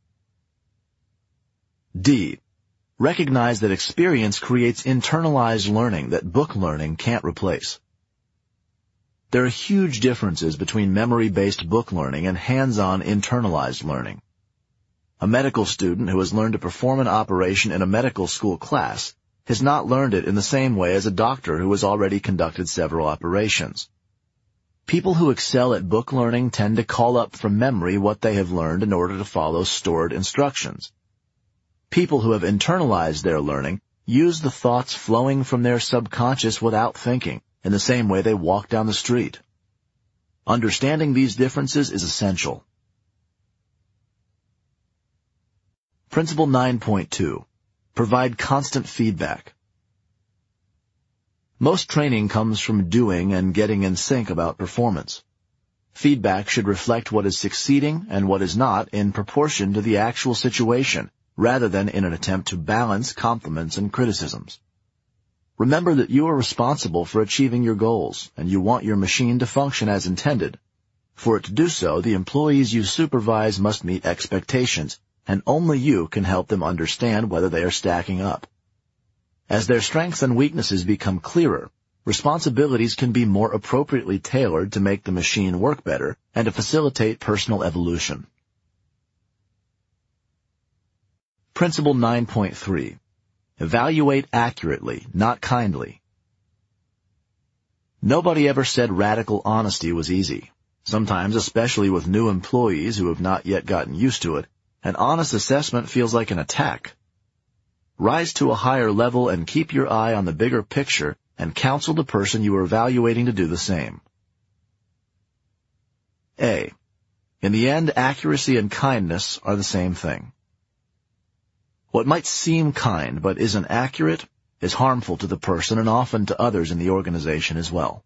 D. Recognize that experience creates internalized learning that book learning can't replace. There are huge differences between memory-based book learning and hands-on internalized learning. A medical student who has learned to perform an operation in a medical school class has not learned it in the same way as a doctor who has already conducted several operations. People who excel at book learning tend to call up from memory what they have learned in order to follow stored instructions. People who have internalized their learning use the thoughts flowing from their subconscious without thinking, in the same way they walk down the street. Understanding these differences is essential. Principle 9.2. Provide constant feedback. Most training comes from doing and getting in sync about performance. Feedback should reflect what is succeeding and what is not in proportion to the actual situation, rather than in an attempt to balance compliments and criticisms. Remember that you are responsible for achieving your goals, and you want your machine to function as intended. For it to do so, the employees you supervise must meet expectations, and only you can help them understand whether they are stacking up. As their strengths and weaknesses become clearer, responsibilities can be more appropriately tailored to make the machine work better and to facilitate personal evolution. Principle 9.3. Evaluate accurately, not kindly. Nobody ever said radical honesty was easy. Sometimes, especially with new employees who have not yet gotten used to it, an honest assessment feels like an attack. Rise to a higher level and keep your eye on the bigger picture and counsel the person you are evaluating to do the same. A. In the end, accuracy and kindness are the same thing. What might seem kind but isn't accurate is harmful to the person and often to others in the organization as well.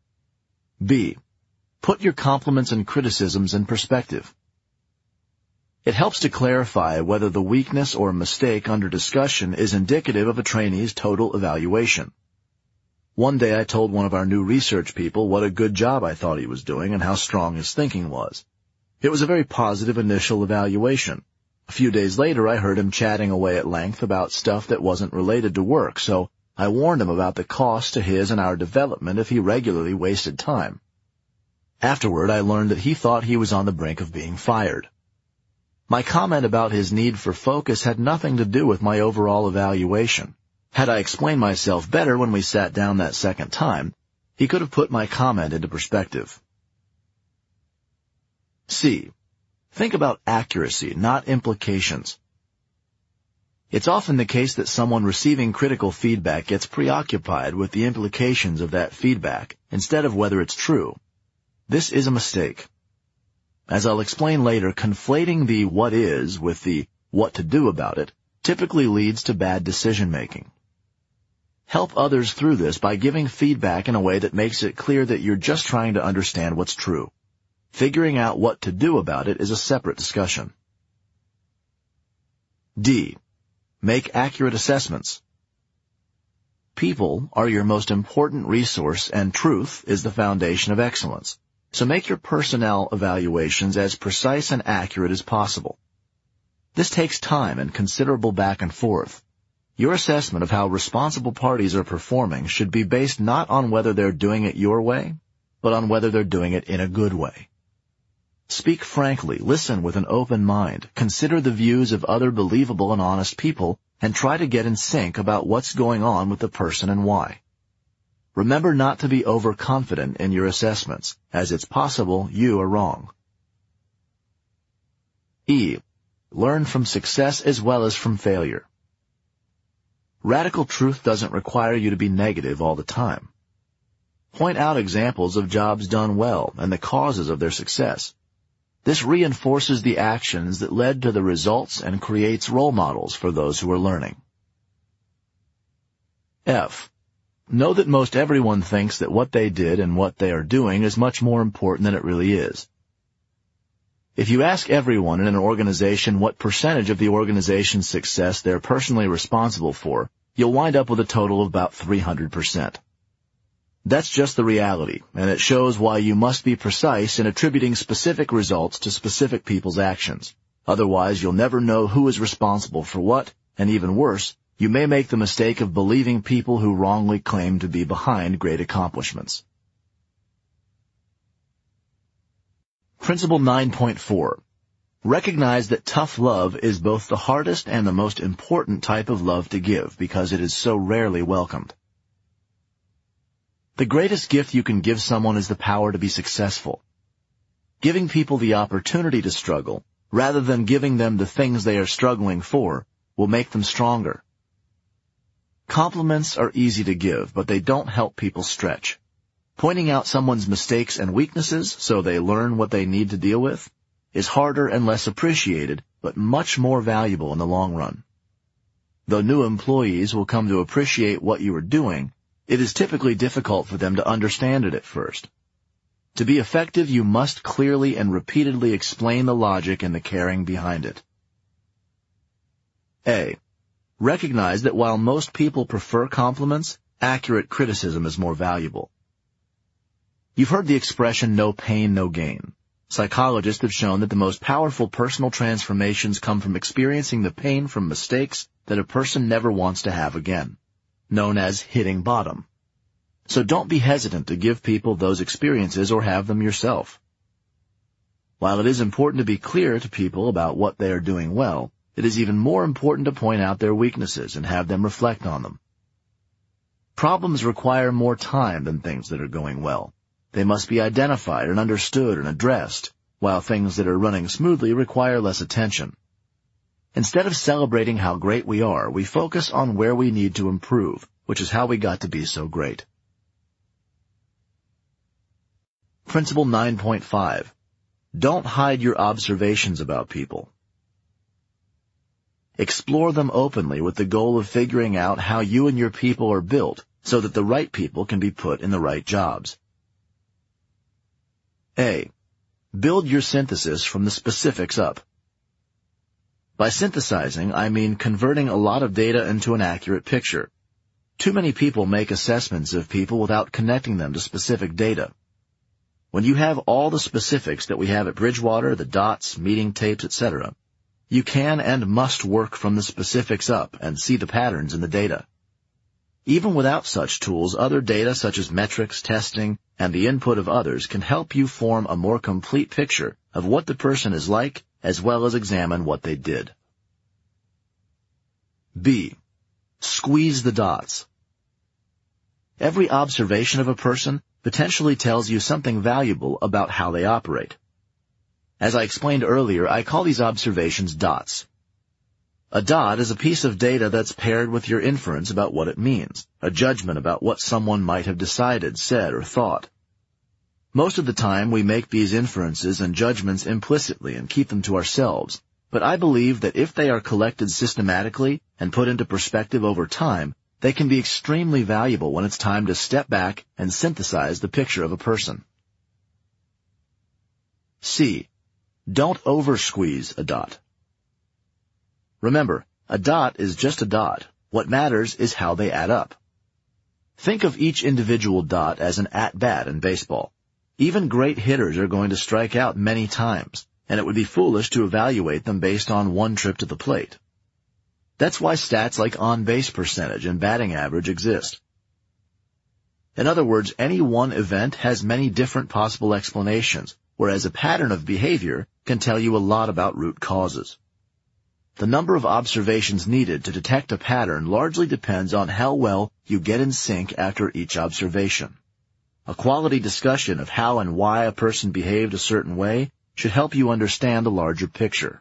B. Put your compliments and criticisms in perspective. It helps to clarify whether the weakness or mistake under discussion is indicative of a trainee's total evaluation. One day I told one of our new research people what a good job I thought he was doing and how strong his thinking was. It was a very positive initial evaluation. A few days later I heard him chatting away at length about stuff that wasn't related to work, so I warned him about the cost to his and our development if he regularly wasted time. Afterward I learned that he thought he was on the brink of being fired. My comment about his need for focus had nothing to do with my overall evaluation. Had I explained myself better when we sat down that second time, he could have put my comment into perspective. C. Think about accuracy, not implications. It's often the case that someone receiving critical feedback gets preoccupied with the implications of that feedback instead of whether it's true. This is a mistake. As I'll explain later, conflating the what is with the what to do about it typically leads to bad decision-making. Help others through this by giving feedback in a way that makes it clear that you're just trying to understand what's true. Figuring out what to do about it is a separate discussion. D. Make accurate assessments. People are your most important resource, and truth is the foundation of excellence. So make your personnel evaluations as precise and accurate as possible. This takes time and considerable back and forth. Your assessment of how responsible parties are performing should be based not on whether they're doing it your way, but on whether they're doing it in a good way. Speak frankly, listen with an open mind, consider the views of other believable and honest people, and try to get in sync about what's going on with the person and why. Remember not to be overconfident in your assessments, as it's possible you are wrong. E. Learn from success as well as from failure. Radical truth doesn't require you to be negative all the time. Point out examples of jobs done well and the causes of their success. This reinforces the actions that led to the results and creates role models for those who are learning. F. Know that most everyone thinks that what they did and what they are doing is much more important than it really is. If you ask everyone in an organization what percentage of the organization's success they're personally responsible for, you'll wind up with a total of about 300%. That's just the reality, and it shows why you must be precise in attributing specific results to specific people's actions. Otherwise, you'll never know who is responsible for what, and even worse, you may make the mistake of believing people who wrongly claim to be behind great accomplishments. Principle 9.4. Recognize that tough love is both the hardest and the most important type of love to give because it is so rarely welcomed. The greatest gift you can give someone is the power to be successful. Giving people the opportunity to struggle, rather than giving them the things they are struggling for, will make them stronger. Compliments are easy to give, but they don't help people stretch. Pointing out someone's mistakes and weaknesses so they learn what they need to deal with is harder and less appreciated, but much more valuable in the long run. Though new employees will come to appreciate what you are doing, it is typically difficult for them to understand it at first. To be effective, you must clearly and repeatedly explain the logic and the caring behind it. A. Recognize that while most people prefer compliments, accurate criticism is more valuable. You've heard the expression, no pain, no gain. Psychologists have shown that the most powerful personal transformations come from experiencing the pain from mistakes that a person never wants to have again, known as hitting bottom. So don't be hesitant to give people those experiences or have them yourself. While it is important to be clear to people about what they are doing well, it is even more important to point out their weaknesses and have them reflect on them. Problems require more time than things that are going well. They must be identified and understood and addressed, while things that are running smoothly require less attention. Instead of celebrating how great we are, we focus on where we need to improve, which is how we got to be so great. Principle 9.5. Don't hide your observations about people. Explore them openly with the goal of figuring out how you and your people are built so that the right people can be put in the right jobs. A. Build your synthesis from the specifics up. By synthesizing, I mean converting a lot of data into an accurate picture. Too many people make assessments of people without connecting them to specific data. When you have all the specifics that we have at Bridgewater, the dots, meeting tapes, etc., you can and must work from the specifics up and see the patterns in the data. Even without such tools, other data such as metrics, testing, and the input of others can help you form a more complete picture of what the person is like, as well as examine what they did. B. Squeeze the dots. Every observation of a person potentially tells you something valuable about how they operate. As I explained earlier, I call these observations dots. A dot is a piece of data that's paired with your inference about what it means, a judgment about what someone might have decided, said, or thought. Most of the time, we make these inferences and judgments implicitly and keep them to ourselves, but I believe that if they are collected systematically and put into perspective over time, they can be extremely valuable when it's time to step back and synthesize the picture of a person. C. Don't over-squeeze a dot. Remember, a dot is just a dot. What matters is how they add up. Think of each individual dot as an at-bat in baseball. Even great hitters are going to strike out many times, and it would be foolish to evaluate them based on one trip to the plate. That's why stats like on-base percentage and batting average exist. In other words, any one event has many different possible explanations, whereas a pattern of behavior can tell you a lot about root causes. The number of observations needed to detect a pattern largely depends on how well you get in sync after each observation. A quality discussion of how and why a person behaved a certain way should help you understand the larger picture.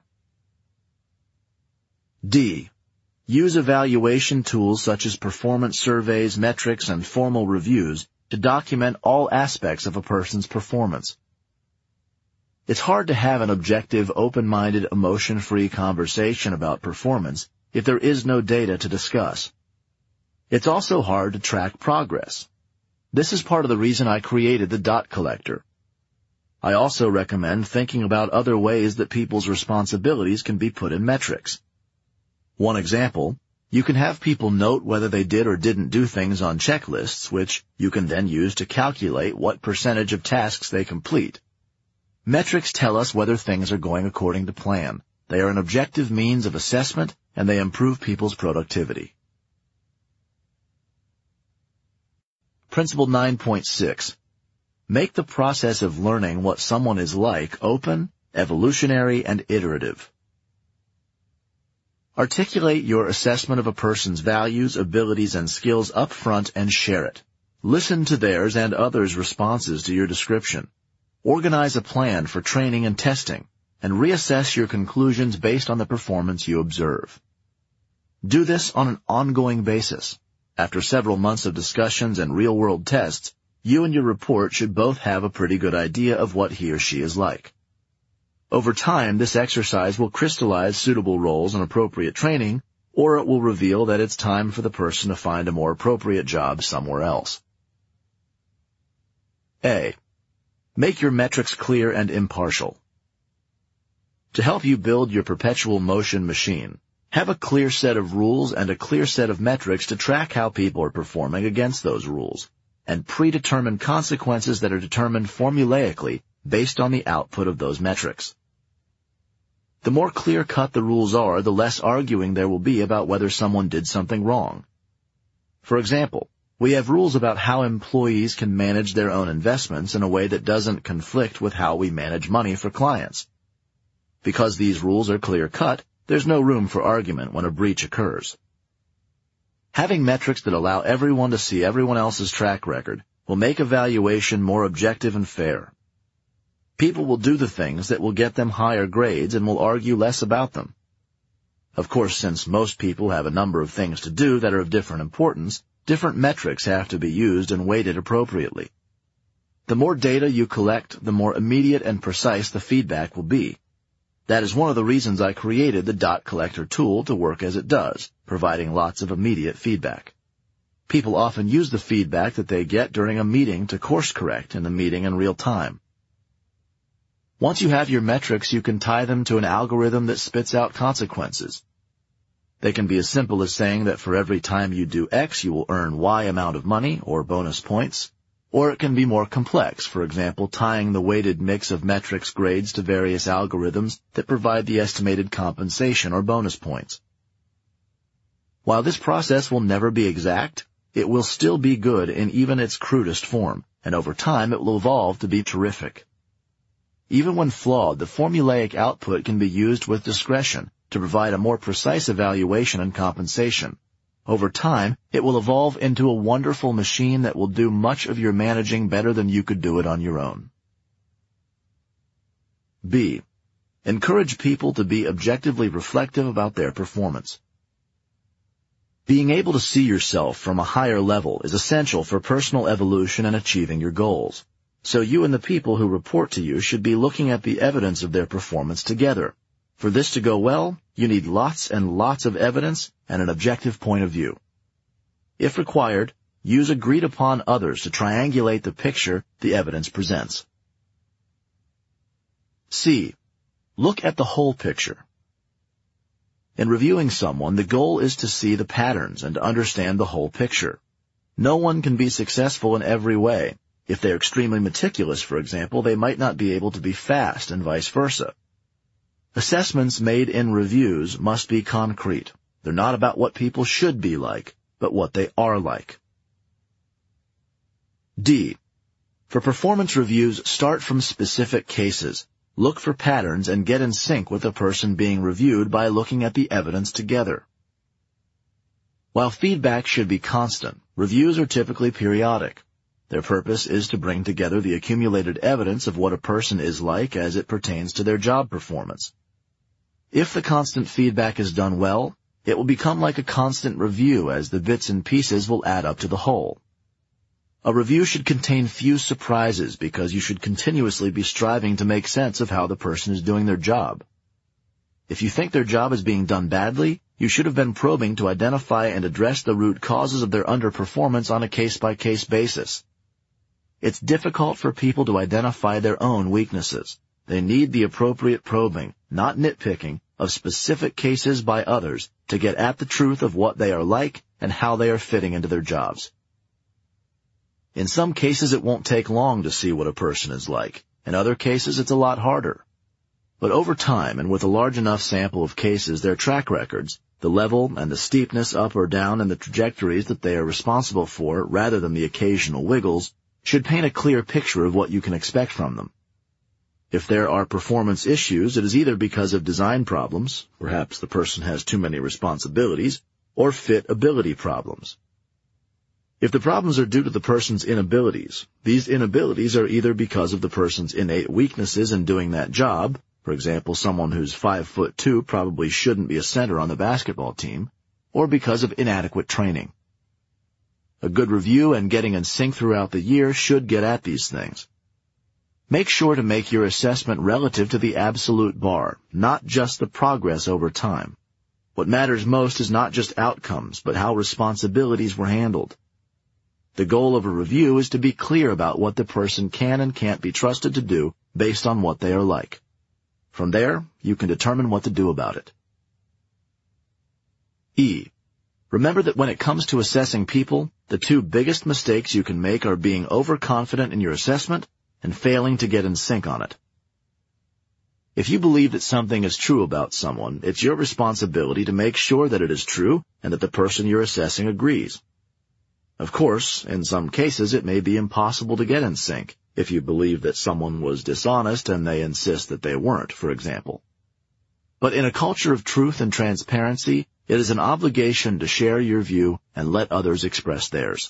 D. Use evaluation tools such as performance surveys, metrics, and formal reviews to document all aspects of a person's performance. It's hard to have an objective, open-minded, emotion-free conversation about performance if there is no data to discuss. It's also hard to track progress. This is part of the reason I created the dot collector. I also recommend thinking about other ways that people's responsibilities can be put in metrics. One example, you can have people note whether they did or didn't do things on checklists, which you can then use to calculate what percentage of tasks they complete. Metrics tell us whether things are going according to plan. They are an objective means of assessment, and they improve people's productivity. Principle 9.6. Make the process of learning what someone is like open, evolutionary, and iterative. Articulate your assessment of a person's values, abilities, and skills up front and share it. Listen to theirs and others' responses to your description. Organize a plan for training and testing, and reassess your conclusions based on the performance you observe. Do this on an ongoing basis. After several months of discussions and real-world tests, you and your report should both have a pretty good idea of what he or she is like. Over time, this exercise will crystallize suitable roles and appropriate training, or it will reveal that it's time for the person to find a more appropriate job somewhere else. A. Make your metrics clear and impartial. To help you build your perpetual motion machine, have a clear set of rules and a clear set of metrics to track how people are performing against those rules, and predetermined consequences that are determined formulaically based on the output of those metrics. The more clear-cut the rules are, the less arguing there will be about whether someone did something wrong. For example, we have rules about how employees can manage their own investments in a way that doesn't conflict with how we manage money for clients. Because these rules are clear-cut, there's no room for argument when a breach occurs. Having metrics that allow everyone to see everyone else's track record will make evaluation more objective and fair. People will do the things that will get them higher grades and will argue less about them. Of course, since most people have a number of things to do that are of different importance, different metrics have to be used and weighted appropriately. The more data you collect, the more immediate and precise the feedback will be. That is one of the reasons I created the dot collector tool to work as it does, providing lots of immediate feedback. People often use the feedback that they get during a meeting to course correct in the meeting in real time. Once you have your metrics, you can tie them to an algorithm that spits out consequences. They can be as simple as saying that for every time you do X, you will earn Y amount of money or bonus points, or it can be more complex, for example, tying the weighted mix of metrics grades to various algorithms that provide the estimated compensation or bonus points. While this process will never be exact, it will still be good in even its crudest form, and over time it will evolve to be terrific. Even when flawed, the formulaic output can be used with discretion to provide a more precise evaluation and compensation. Over time, it will evolve into a wonderful machine that will do much of your managing better than you could do it on your own. B. Encourage people to be objectively reflective about their performance. Being able to see yourself from a higher level is essential for personal evolution and achieving your goals. So you and the people who report to you should be looking at the evidence of their performance together. For this to go well, you need lots and lots of evidence and an objective point of view. If required, use agreed-upon others to triangulate the picture the evidence presents. C. Look at the whole picture. In reviewing someone, the goal is to see the patterns and to understand the whole picture. No one can be successful in every way. If they're extremely meticulous, for example, they might not be able to be fast and vice versa. Assessments made in reviews must be concrete. They're not about what people should be like, but what they are like. D. For performance reviews, start from specific cases. Look for patterns and get in sync with the person being reviewed by looking at the evidence together. While feedback should be constant, reviews are typically periodic. Their purpose is to bring together the accumulated evidence of what a person is like as it pertains to their job performance. If the constant feedback is done well, it will become like a constant review as the bits and pieces will add up to the whole. A review should contain few surprises because you should continuously be striving to make sense of how the person is doing their job. If you think their job is being done badly, you should have been probing to identify and address the root causes of their underperformance on a case-by-case basis. It's difficult for people to identify their own weaknesses. They need the appropriate probing, not nitpicking, of specific cases by others to get at the truth of what they are like and how they are fitting into their jobs. In some cases, it won't take long to see what a person is like. In other cases, it's a lot harder. But over time, and with a large enough sample of cases, their track records, the level and the steepness up or down and the trajectories that they are responsible for, rather than the occasional wiggles, should paint a clear picture of what you can expect from them. If there are performance issues, it is either because of design problems, perhaps the person has too many responsibilities, or fit ability problems. If the problems are due to the person's inabilities, these inabilities are either because of the person's innate weaknesses in doing that job. For example, someone who's 5'2" probably shouldn't be a center on the basketball team, or because of inadequate training. A good review and getting in sync throughout the year should get at these things. Make sure to make your assessment relative to the absolute bar, not just the progress over time. What matters most is not just outcomes, but how responsibilities were handled. The goal of a review is to be clear about what the person can and can't be trusted to do based on what they are like. From there, you can determine what to do about it. E. Remember that when it comes to assessing people, the two biggest mistakes you can make are being overconfident in your assessment and failing to get in sync on it. If you believe that something is true about someone, it's your responsibility to make sure that it is true and that the person you're assessing agrees. Of course, in some cases it may be impossible to get in sync if you believe that someone was dishonest and they insist that they weren't, for example. But in a culture of truth and transparency, it is an obligation to share your view and let others express theirs.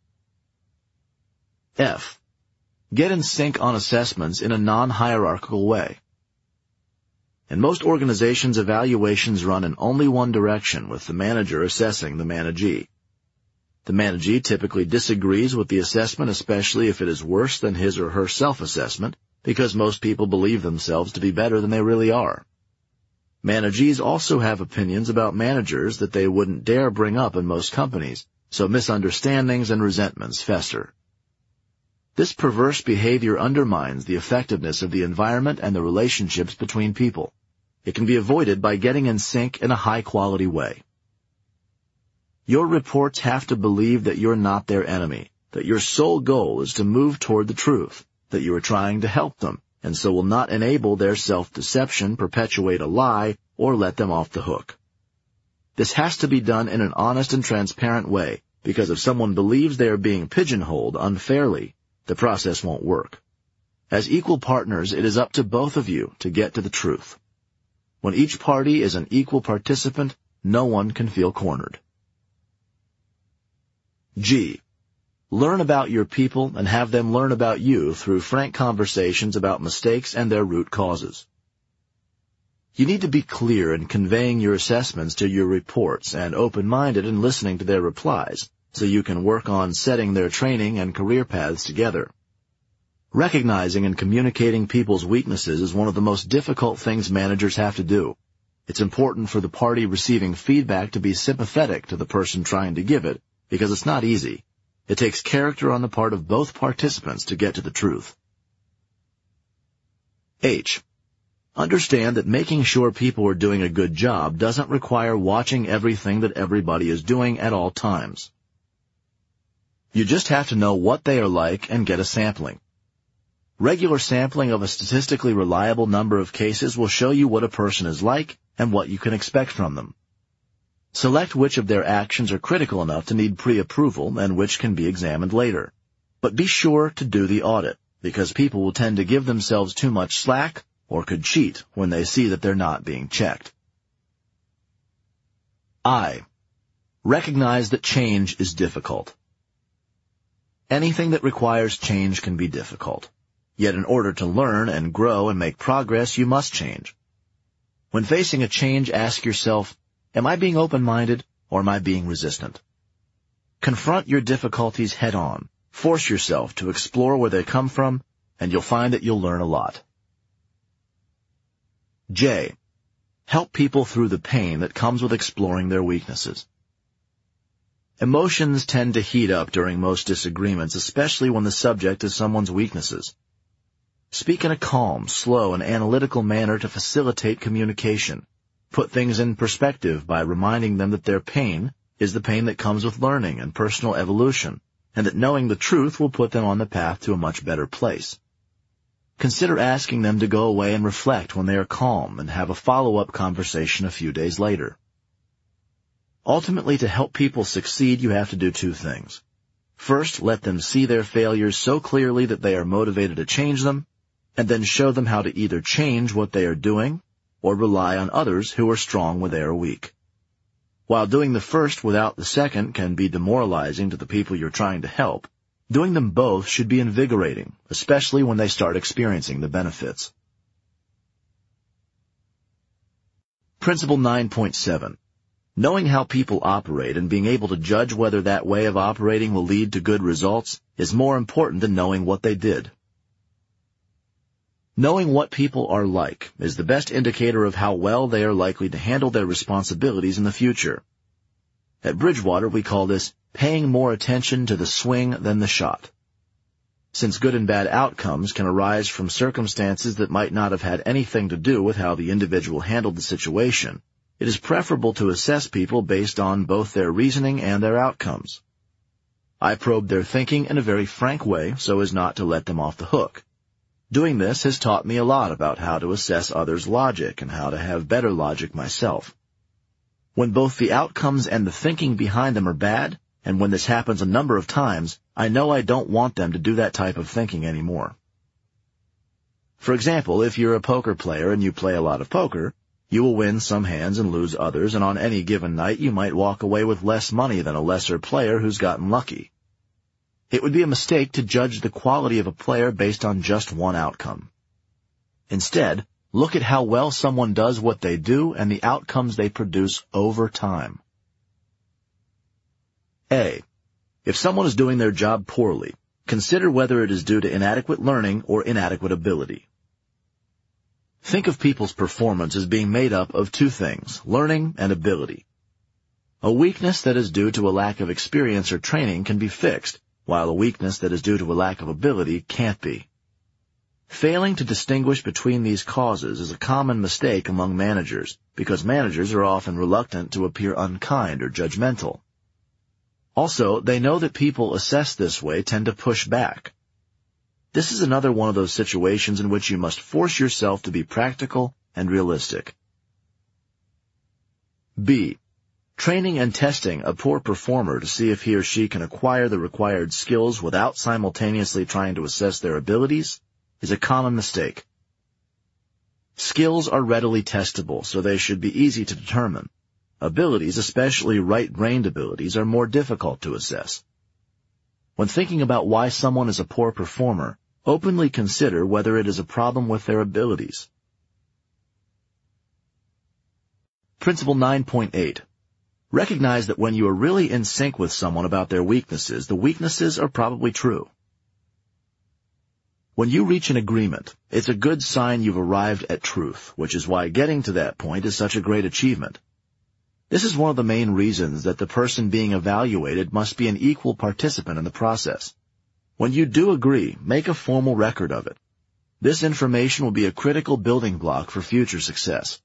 F. Get in sync on assessments in a non-hierarchical way. In most organizations, evaluations run in only one direction, with the manager assessing the managee. The managee typically disagrees with the assessment, especially if it is worse than his or her self-assessment, because most people believe themselves to be better than they really are. Managees also have opinions about managers that they wouldn't dare bring up in most companies, so misunderstandings and resentments fester. This perverse behavior undermines the effectiveness of the environment and the relationships between people. It can be avoided by getting in sync in a high-quality way. Your reports have to believe that you're not their enemy, that your sole goal is to move toward the truth, that you are trying to help them, and so will not enable their self-deception, perpetuate a lie, or let them off the hook. This has to be done in an honest and transparent way, because if someone believes they are being pigeonholed unfairly, the process won't work. As equal partners, it is up to both of you to get to the truth. When each party is an equal participant, no one can feel cornered. G. Learn about your people and have them learn about you through frank conversations about mistakes and their root causes. You need to be clear in conveying your assessments to your reports and open-minded in listening to their replies, so you can work on setting their training and career paths together. Recognizing and communicating people's weaknesses is one of the most difficult things managers have to do. It's important for the party receiving feedback to be sympathetic to the person trying to give it, because it's not easy. It takes character on the part of both participants to get to the truth. H. Understand that making sure people are doing a good job doesn't require watching everything that everybody is doing at all times. You just have to know what they are like and get a sampling. Regular sampling of a statistically reliable number of cases will show you what a person is like and what you can expect from them. Select which of their actions are critical enough to need pre-approval and which can be examined later. But be sure to do the audit, because people will tend to give themselves too much slack or could cheat when they see that they're not being checked. I. Recognize that change is difficult. Anything that requires change can be difficult. Yet in order to learn and grow and make progress, you must change. When facing a change, ask yourself, am I being open-minded or am I being resistant? Confront your difficulties head-on. Force yourself to explore where they come from, and you'll find that you'll learn a lot. J. Help people through the pain that comes with exploring their weaknesses. Emotions tend to heat up during most disagreements, especially when the subject is someone's weaknesses. Speak in a calm, slow, and analytical manner to facilitate communication. Put things in perspective by reminding them that their pain is the pain that comes with learning and personal evolution, and that knowing the truth will put them on the path to a much better place. Consider asking them to go away and reflect when they are calm and have a follow-up conversation a few days later. Ultimately, to help people succeed, you have to do two things. First, let them see their failures so clearly that they are motivated to change them, and then show them how to either change what they are doing or rely on others who are strong when they are weak. While doing the first without the second can be demoralizing to the people you're trying to help, doing them both should be invigorating, especially when they start experiencing the benefits. Principle 9.7. Knowing how people operate and being able to judge whether that way of operating will lead to good results is more important than knowing what they did. Knowing what people are like is the best indicator of how well they are likely to handle their responsibilities in the future. At Bridgewater, we call this paying more attention to the swing than the shot. Since good and bad outcomes can arise from circumstances that might not have had anything to do with how the individual handled the situation, it is preferable to assess people based on both their reasoning and their outcomes. I probe their thinking in a very frank way so as not to let them off the hook. Doing this has taught me a lot about how to assess others' logic and how to have better logic myself. When both the outcomes and the thinking behind them are bad, and when this happens a number of times, I know I don't want them to do that type of thinking anymore. For example, if you're a poker player and you play a lot of poker, you will win some hands and lose others, and on any given night you might walk away with less money than a lesser player who's gotten lucky. It would be a mistake to judge the quality of a player based on just one outcome. Instead, look at how well someone does what they do and the outcomes they produce over time. A. If someone is doing their job poorly, consider whether it is due to inadequate learning or inadequate ability. Think of people's performance as being made up of two things, learning and ability. A weakness that is due to a lack of experience or training can be fixed, while a weakness that is due to a lack of ability can't be. Failing to distinguish between these causes is a common mistake among managers, because managers are often reluctant to appear unkind or judgmental. Also, they know that people assessed this way tend to push back. This is another one of those situations in which you must force yourself to be practical and realistic. B. Training and testing a poor performer to see if he or she can acquire the required skills without simultaneously trying to assess their abilities is a common mistake. Skills are readily testable, so they should be easy to determine. Abilities, especially right-brained abilities, are more difficult to assess. When thinking about why someone is a poor performer, openly consider whether it is a problem with their abilities. Principle 9.8. Recognize that when you are really in sync with someone about their weaknesses, the weaknesses are probably true. When you reach an agreement, it's a good sign you've arrived at truth, which is why getting to that point is such a great achievement. This is one of the main reasons that the person being evaluated must be an equal participant in the process. When you do agree, make a formal record of it. This information will be a critical building block for future success.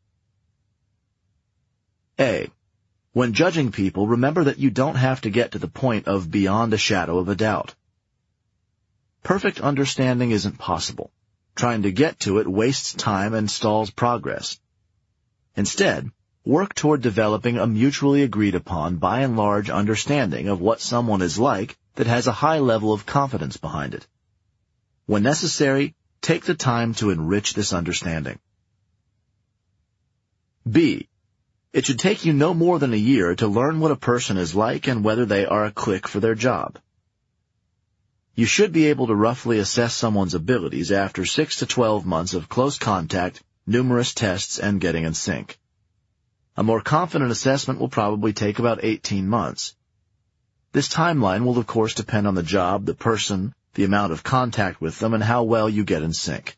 A. When judging people, remember that you don't have to get to the point of beyond a shadow of a doubt. Perfect understanding isn't possible. Trying to get to it wastes time and stalls progress. Instead, work toward developing a mutually agreed upon, by and large, understanding of what someone is like that has a high level of confidence behind it. When necessary, take the time to enrich this understanding. B. It should take you no more than a year to learn what a person is like and whether they are a click for their job. You should be able to roughly assess someone's abilities after 6 to 12 months of close contact, numerous tests, and getting in sync. A more confident assessment will probably take about 18 months. This timeline will of course depend on the job, the person, the amount of contact with them, and how well you get in sync.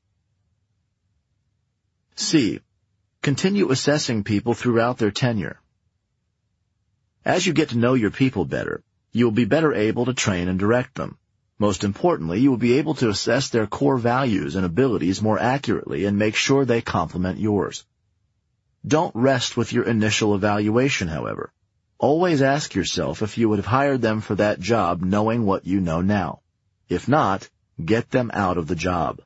C. Continue assessing people throughout their tenure. As you get to know your people better, you will be better able to train and direct them. Most importantly, you will be able to assess their core values and abilities more accurately and make sure they complement yours. Don't rest with your initial evaluation, however. Always ask yourself if you would have hired them for that job knowing what you know now. If not, get them out of the job.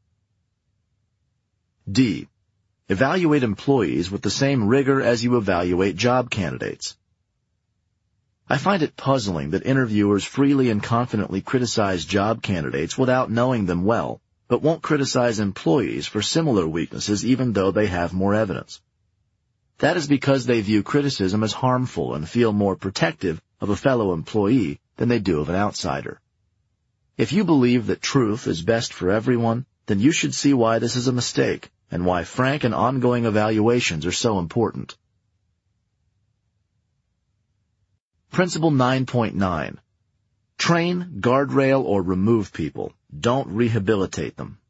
D. Evaluate employees with the same rigor as you evaluate job candidates. I find it puzzling that interviewers freely and confidently criticize job candidates without knowing them well, but won't criticize employees for similar weaknesses even though they have more evidence. That is because they view criticism as harmful and feel more protective of a fellow employee than they do of an outsider. If you believe that truth is best for everyone, then you should see why this is a mistake and why frank and ongoing evaluations are so important. Principle 9.9. Train, guardrail, or remove people. Don't rehabilitate them.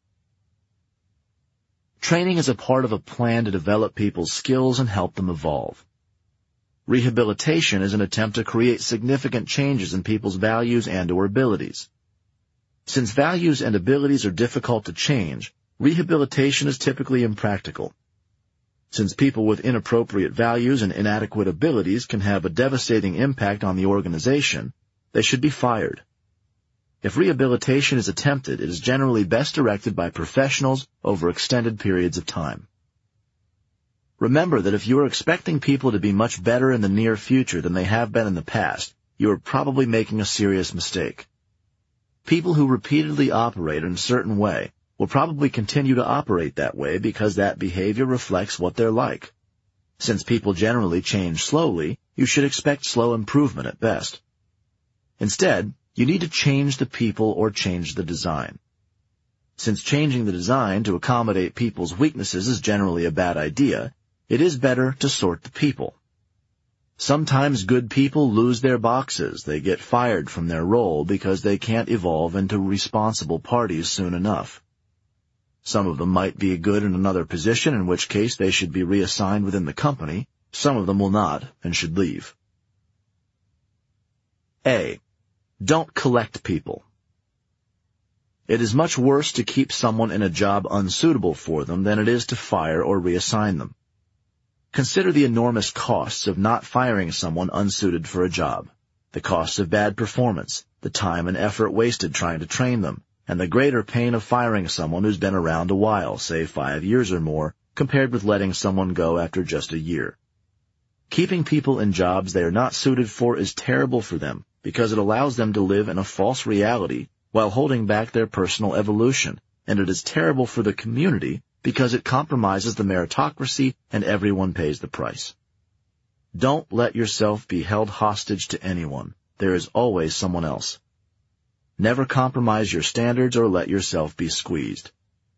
Training is a part of a plan to develop people's skills and help them evolve. Rehabilitation is an attempt to create significant changes in people's values and/or abilities. Since values and abilities are difficult to change, rehabilitation is typically impractical. Since people with inappropriate values and inadequate abilities can have a devastating impact on the organization, they should be fired. If rehabilitation is attempted, it is generally best directed by professionals over extended periods of time. Remember that if you are expecting people to be much better in the near future than they have been in the past, you are probably making a serious mistake. People who repeatedly operate in a certain way will probably continue to operate that way because that behavior reflects what they're like. Since people generally change slowly, you should expect slow improvement at best. Instead, you need to change the people or change the design. Since changing the design to accommodate people's weaknesses is generally a bad idea, it is better to sort the people. Sometimes good people lose their boxes. They get fired from their role because they can't evolve into responsible parties soon enough. Some of them might be good in another position, in which case they should be reassigned within the company. Some of them will not and should leave. A. Don't collect people. It is much worse to keep someone in a job unsuitable for them than it is to fire or reassign them. Consider the enormous costs of not firing someone unsuited for a job, the costs of bad performance, the time and effort wasted trying to train them, and the greater pain of firing someone who's been around a while, say 5 years or more, compared with letting someone go after just a year. Keeping people in jobs they are not suited for is terrible for them because it allows them to live in a false reality while holding back their personal evolution, and it is terrible for the community because it compromises the meritocracy and everyone pays the price. Don't let yourself be held hostage to anyone. There is always someone else. Never compromise your standards or let yourself be squeezed.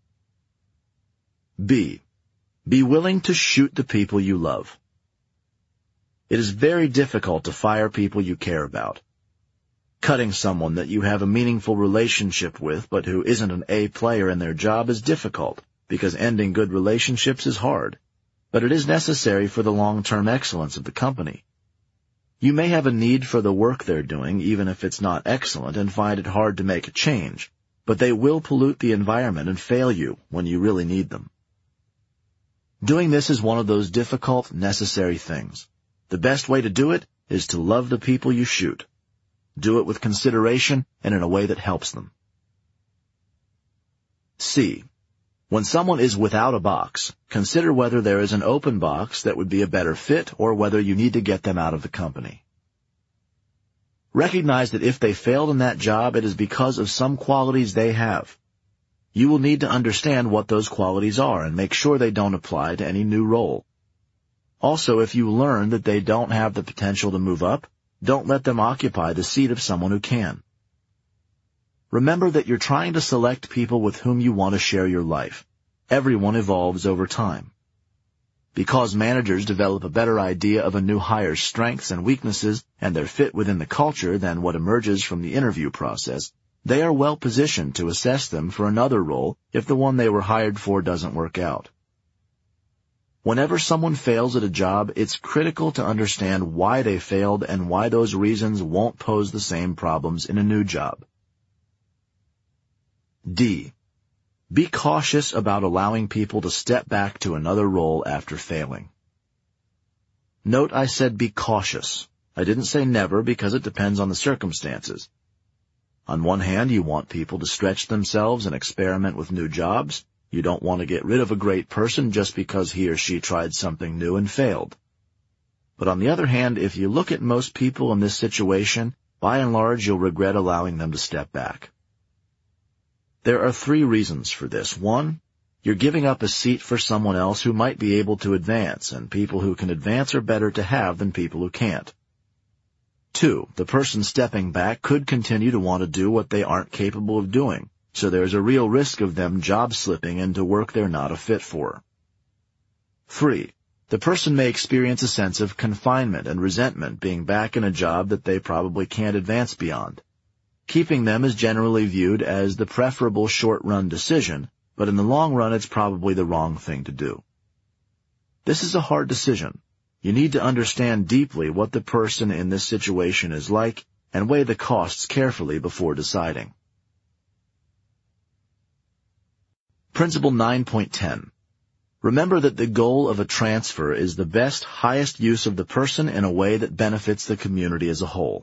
B. Be willing to shoot the people you love. It is very difficult to fire people you care about. Cutting someone that you have a meaningful relationship with but who isn't an A player in their job is difficult because ending good relationships is hard, but it is necessary for the long-term excellence of the company. You may have a need for the work they're doing even if it's not excellent and find it hard to make a change, but they will pollute the environment and fail you when you really need them. Doing this is one of those difficult, necessary things. The best way to do it is to love the people you shoot. Do it with consideration and in a way that helps them. C. When someone is without a box, consider whether there is an open box that would be a better fit or whether you need to get them out of the company. Recognize that if they failed in that job, it is because of some qualities they have. You will need to understand what those qualities are and make sure they don't apply to any new role. Also, if you learn that they don't have the potential to move up, don't let them occupy the seat of someone who can. Remember that you're trying to select people with whom you want to share your life. Everyone evolves over time. Because managers develop a better idea of a new hire's strengths and weaknesses and their fit within the culture than what emerges from the interview process, they are well positioned to assess them for another role if the one they were hired for doesn't work out. Whenever someone fails at a job, it's critical to understand why they failed and why those reasons won't pose the same problems in a new job. D. Be cautious about allowing people to step back to another role after failing. Note I said be cautious. I didn't say never because it depends on the circumstances. On one hand, you want people to stretch themselves and experiment with new jobs. You don't want to get rid of a great person just because he or she tried something new and failed. But on the other hand, if you look at most people in this situation, by and large you'll regret allowing them to step back. There are 3 reasons for this. 1, you're giving up a seat for someone else who might be able to advance, and people who can advance are better to have than people who can't. 2, the person stepping back could continue to want to do what they aren't capable of doing, so there's a real risk of them job slipping into work they're not a fit for. 3, the person may experience a sense of confinement and resentment being back in a job that they probably can't advance beyond. Keeping them is generally viewed as the preferable short-run decision, but in the long run it's probably the wrong thing to do. This is a hard decision. You need to understand deeply what the person in this situation is like and weigh the costs carefully before deciding. Principle 9.10. Remember that the goal of a transfer is the best, highest use of the person in a way that benefits the community as a whole.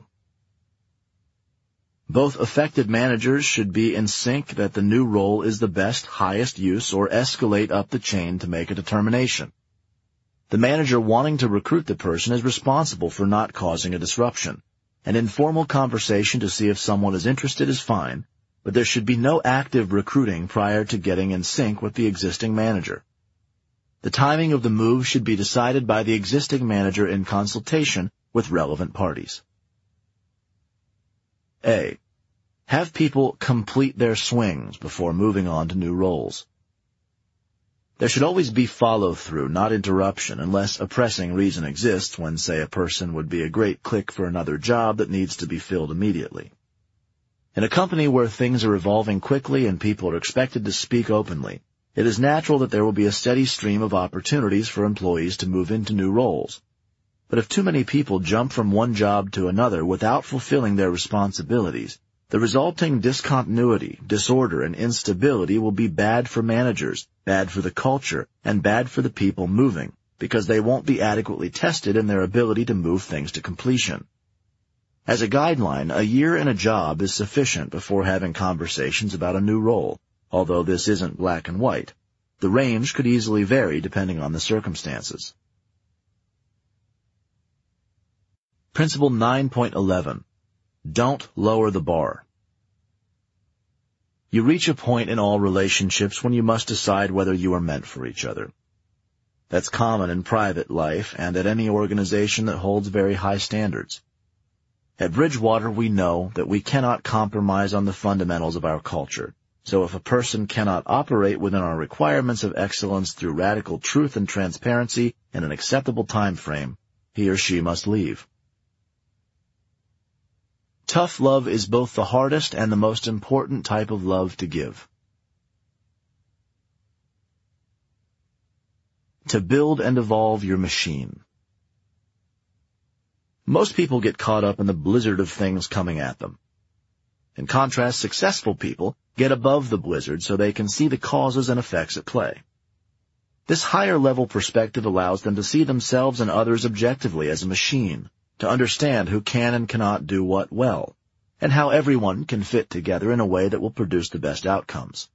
Both affected managers should be in sync that the new role is the best, highest use or escalate up the chain to make a determination. The manager wanting to recruit the person is responsible for not causing a disruption. An informal conversation to see if someone is interested is fine, but there should be no active recruiting prior to getting in sync with the existing manager. The timing of the move should be decided by the existing manager in consultation with relevant parties. A. Have people complete their swings before moving on to new roles. There should always be follow-through, not interruption, unless a pressing reason exists when, say, a person would be a great click for another job that needs to be filled immediately. In a company where things are evolving quickly and people are expected to speak openly, it is natural that there will be a steady stream of opportunities for employees to move into new roles. But if too many people jump from one job to another without fulfilling their responsibilities, the resulting discontinuity, disorder, and instability will be bad for managers, bad for the culture, and bad for the people moving, because they won't be adequately tested in their ability to move things to completion. As a guideline, a year in a job is sufficient before having conversations about a new role, although this isn't black and white. The range could easily vary depending on the circumstances. Principle 9.11. Don't lower the bar. You reach a point in all relationships when you must decide whether you are meant for each other. That's common in private life and at any organization that holds very high standards. At Bridgewater, we know that we cannot compromise on the fundamentals of our culture. So if a person cannot operate within our requirements of excellence through radical truth and transparency in an acceptable time frame, he or she must leave. Tough love is both the hardest and the most important type of love to give. To build and evolve your machine. Most people get caught up in the blizzard of things coming at them. In contrast, successful people get above the blizzard so they can see the causes and effects at play. This higher-level perspective allows them to see themselves and others objectively as a machine, to understand who can and cannot do what well, and how everyone can fit together in a way that will produce the best outcomes.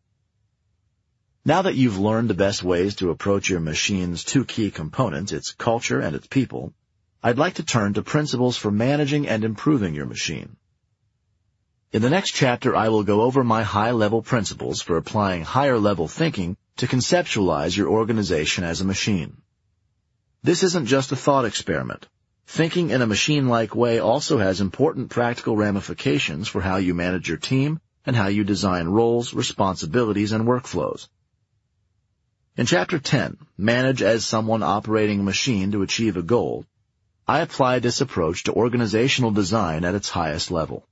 Now that you've learned the best ways to approach your machine's two key components, its culture and its people, I'd like to turn to principles for managing and improving your machine. In the next chapter, I will go over my high-level principles for applying higher-level thinking to conceptualize your organization as a machine. This isn't just a thought experiment. Thinking in a machine-like way also has important practical ramifications for how you manage your team and how you design roles, responsibilities, and workflows. In Chapter 10, Manage as Someone Operating a Machine to Achieve a Goal, I apply this approach to organizational design at its highest level.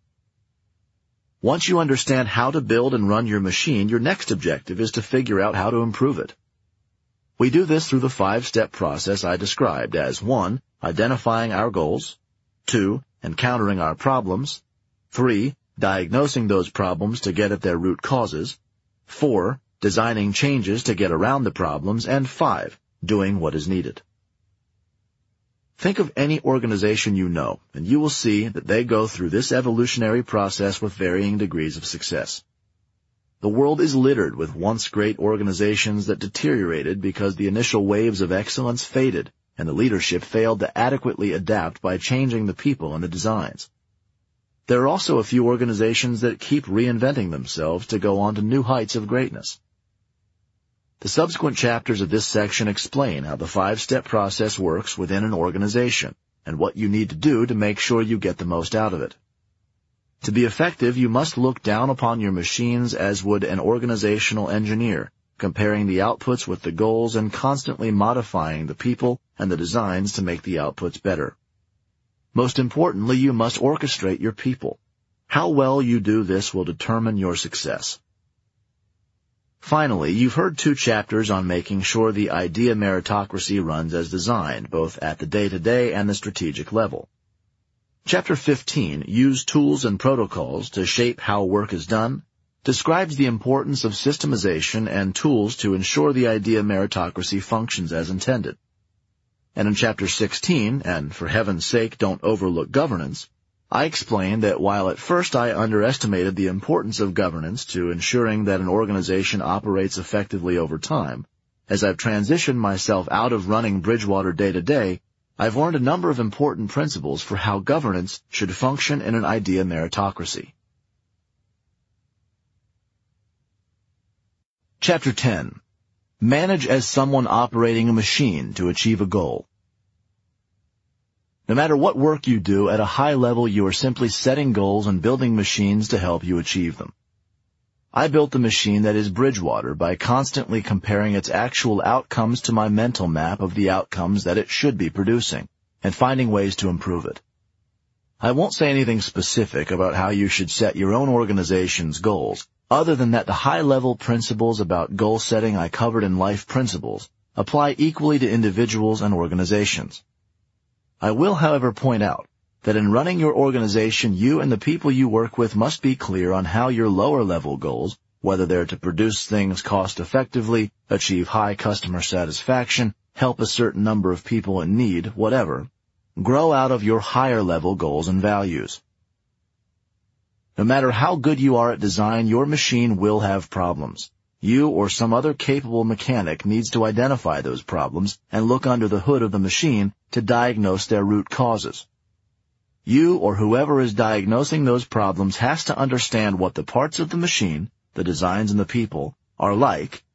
Once you understand how to build and run your machine, your next objective is to figure out how to improve it. We do this through the 5-step process I described as 1. Identifying our goals, 2. Encountering our problems, 3. Diagnosing those problems to get at their root causes, 4. Designing changes to get around the problems, and 5. Doing what is needed. Think of any organization you know, and you will see that they go through this evolutionary process with varying degrees of success. The world is littered with once great organizations that deteriorated because the initial waves of excellence faded, and the leadership failed to adequately adapt by changing the people and the designs. There are also a few organizations that keep reinventing themselves to go on to new heights of greatness. The subsequent chapters of this section explain how the 5-step process works within an organization and what you need to do to make sure you get the most out of it. To be effective, you must look down upon your machines as would an organizational engineer, comparing the outputs with the goals and constantly modifying the people and the designs to make the outputs better. Most importantly, you must orchestrate your people. How well you do this will determine your success. Finally, you've heard 2 chapters on making sure the idea meritocracy runs as designed, both at the day-to-day and the strategic level. Chapter 15, Use Tools and Protocols to Shape How Work is Done, describes the importance of systemization and tools to ensure the idea meritocracy functions as intended. And in Chapter 16, and for heaven's sake don't overlook governance, I explained that while at first I underestimated the importance of governance to ensuring that an organization operates effectively over time, as I've transitioned myself out of running Bridgewater day-to-day, I've learned a number of important principles for how governance should function in an idea meritocracy. Chapter 10. Manage as someone operating a machine to achieve a goal. No matter what work you do, at a high level you are simply setting goals and building machines to help you achieve them. I built the machine that is Bridgewater by constantly comparing its actual outcomes to my mental map of the outcomes that it should be producing, and finding ways to improve it. I won't say anything specific about how you should set your own organization's goals, other than that the high-level principles about goal setting I covered in Life Principles apply equally to individuals and organizations. I will, however, point out that in running your organization, you and the people you work with must be clear on how your lower-level goals, whether they're to produce things cost-effectively, achieve high customer satisfaction, help a certain number of people in need, whatever, grow out of your higher-level goals and values. No matter how good you are at design, your machine will have problems. You or some other capable mechanic needs to identify those problems and look under the hood of the machine to diagnose their root causes. You or whoever is diagnosing those problems has to understand what the parts of the machine, the designs and the people, are like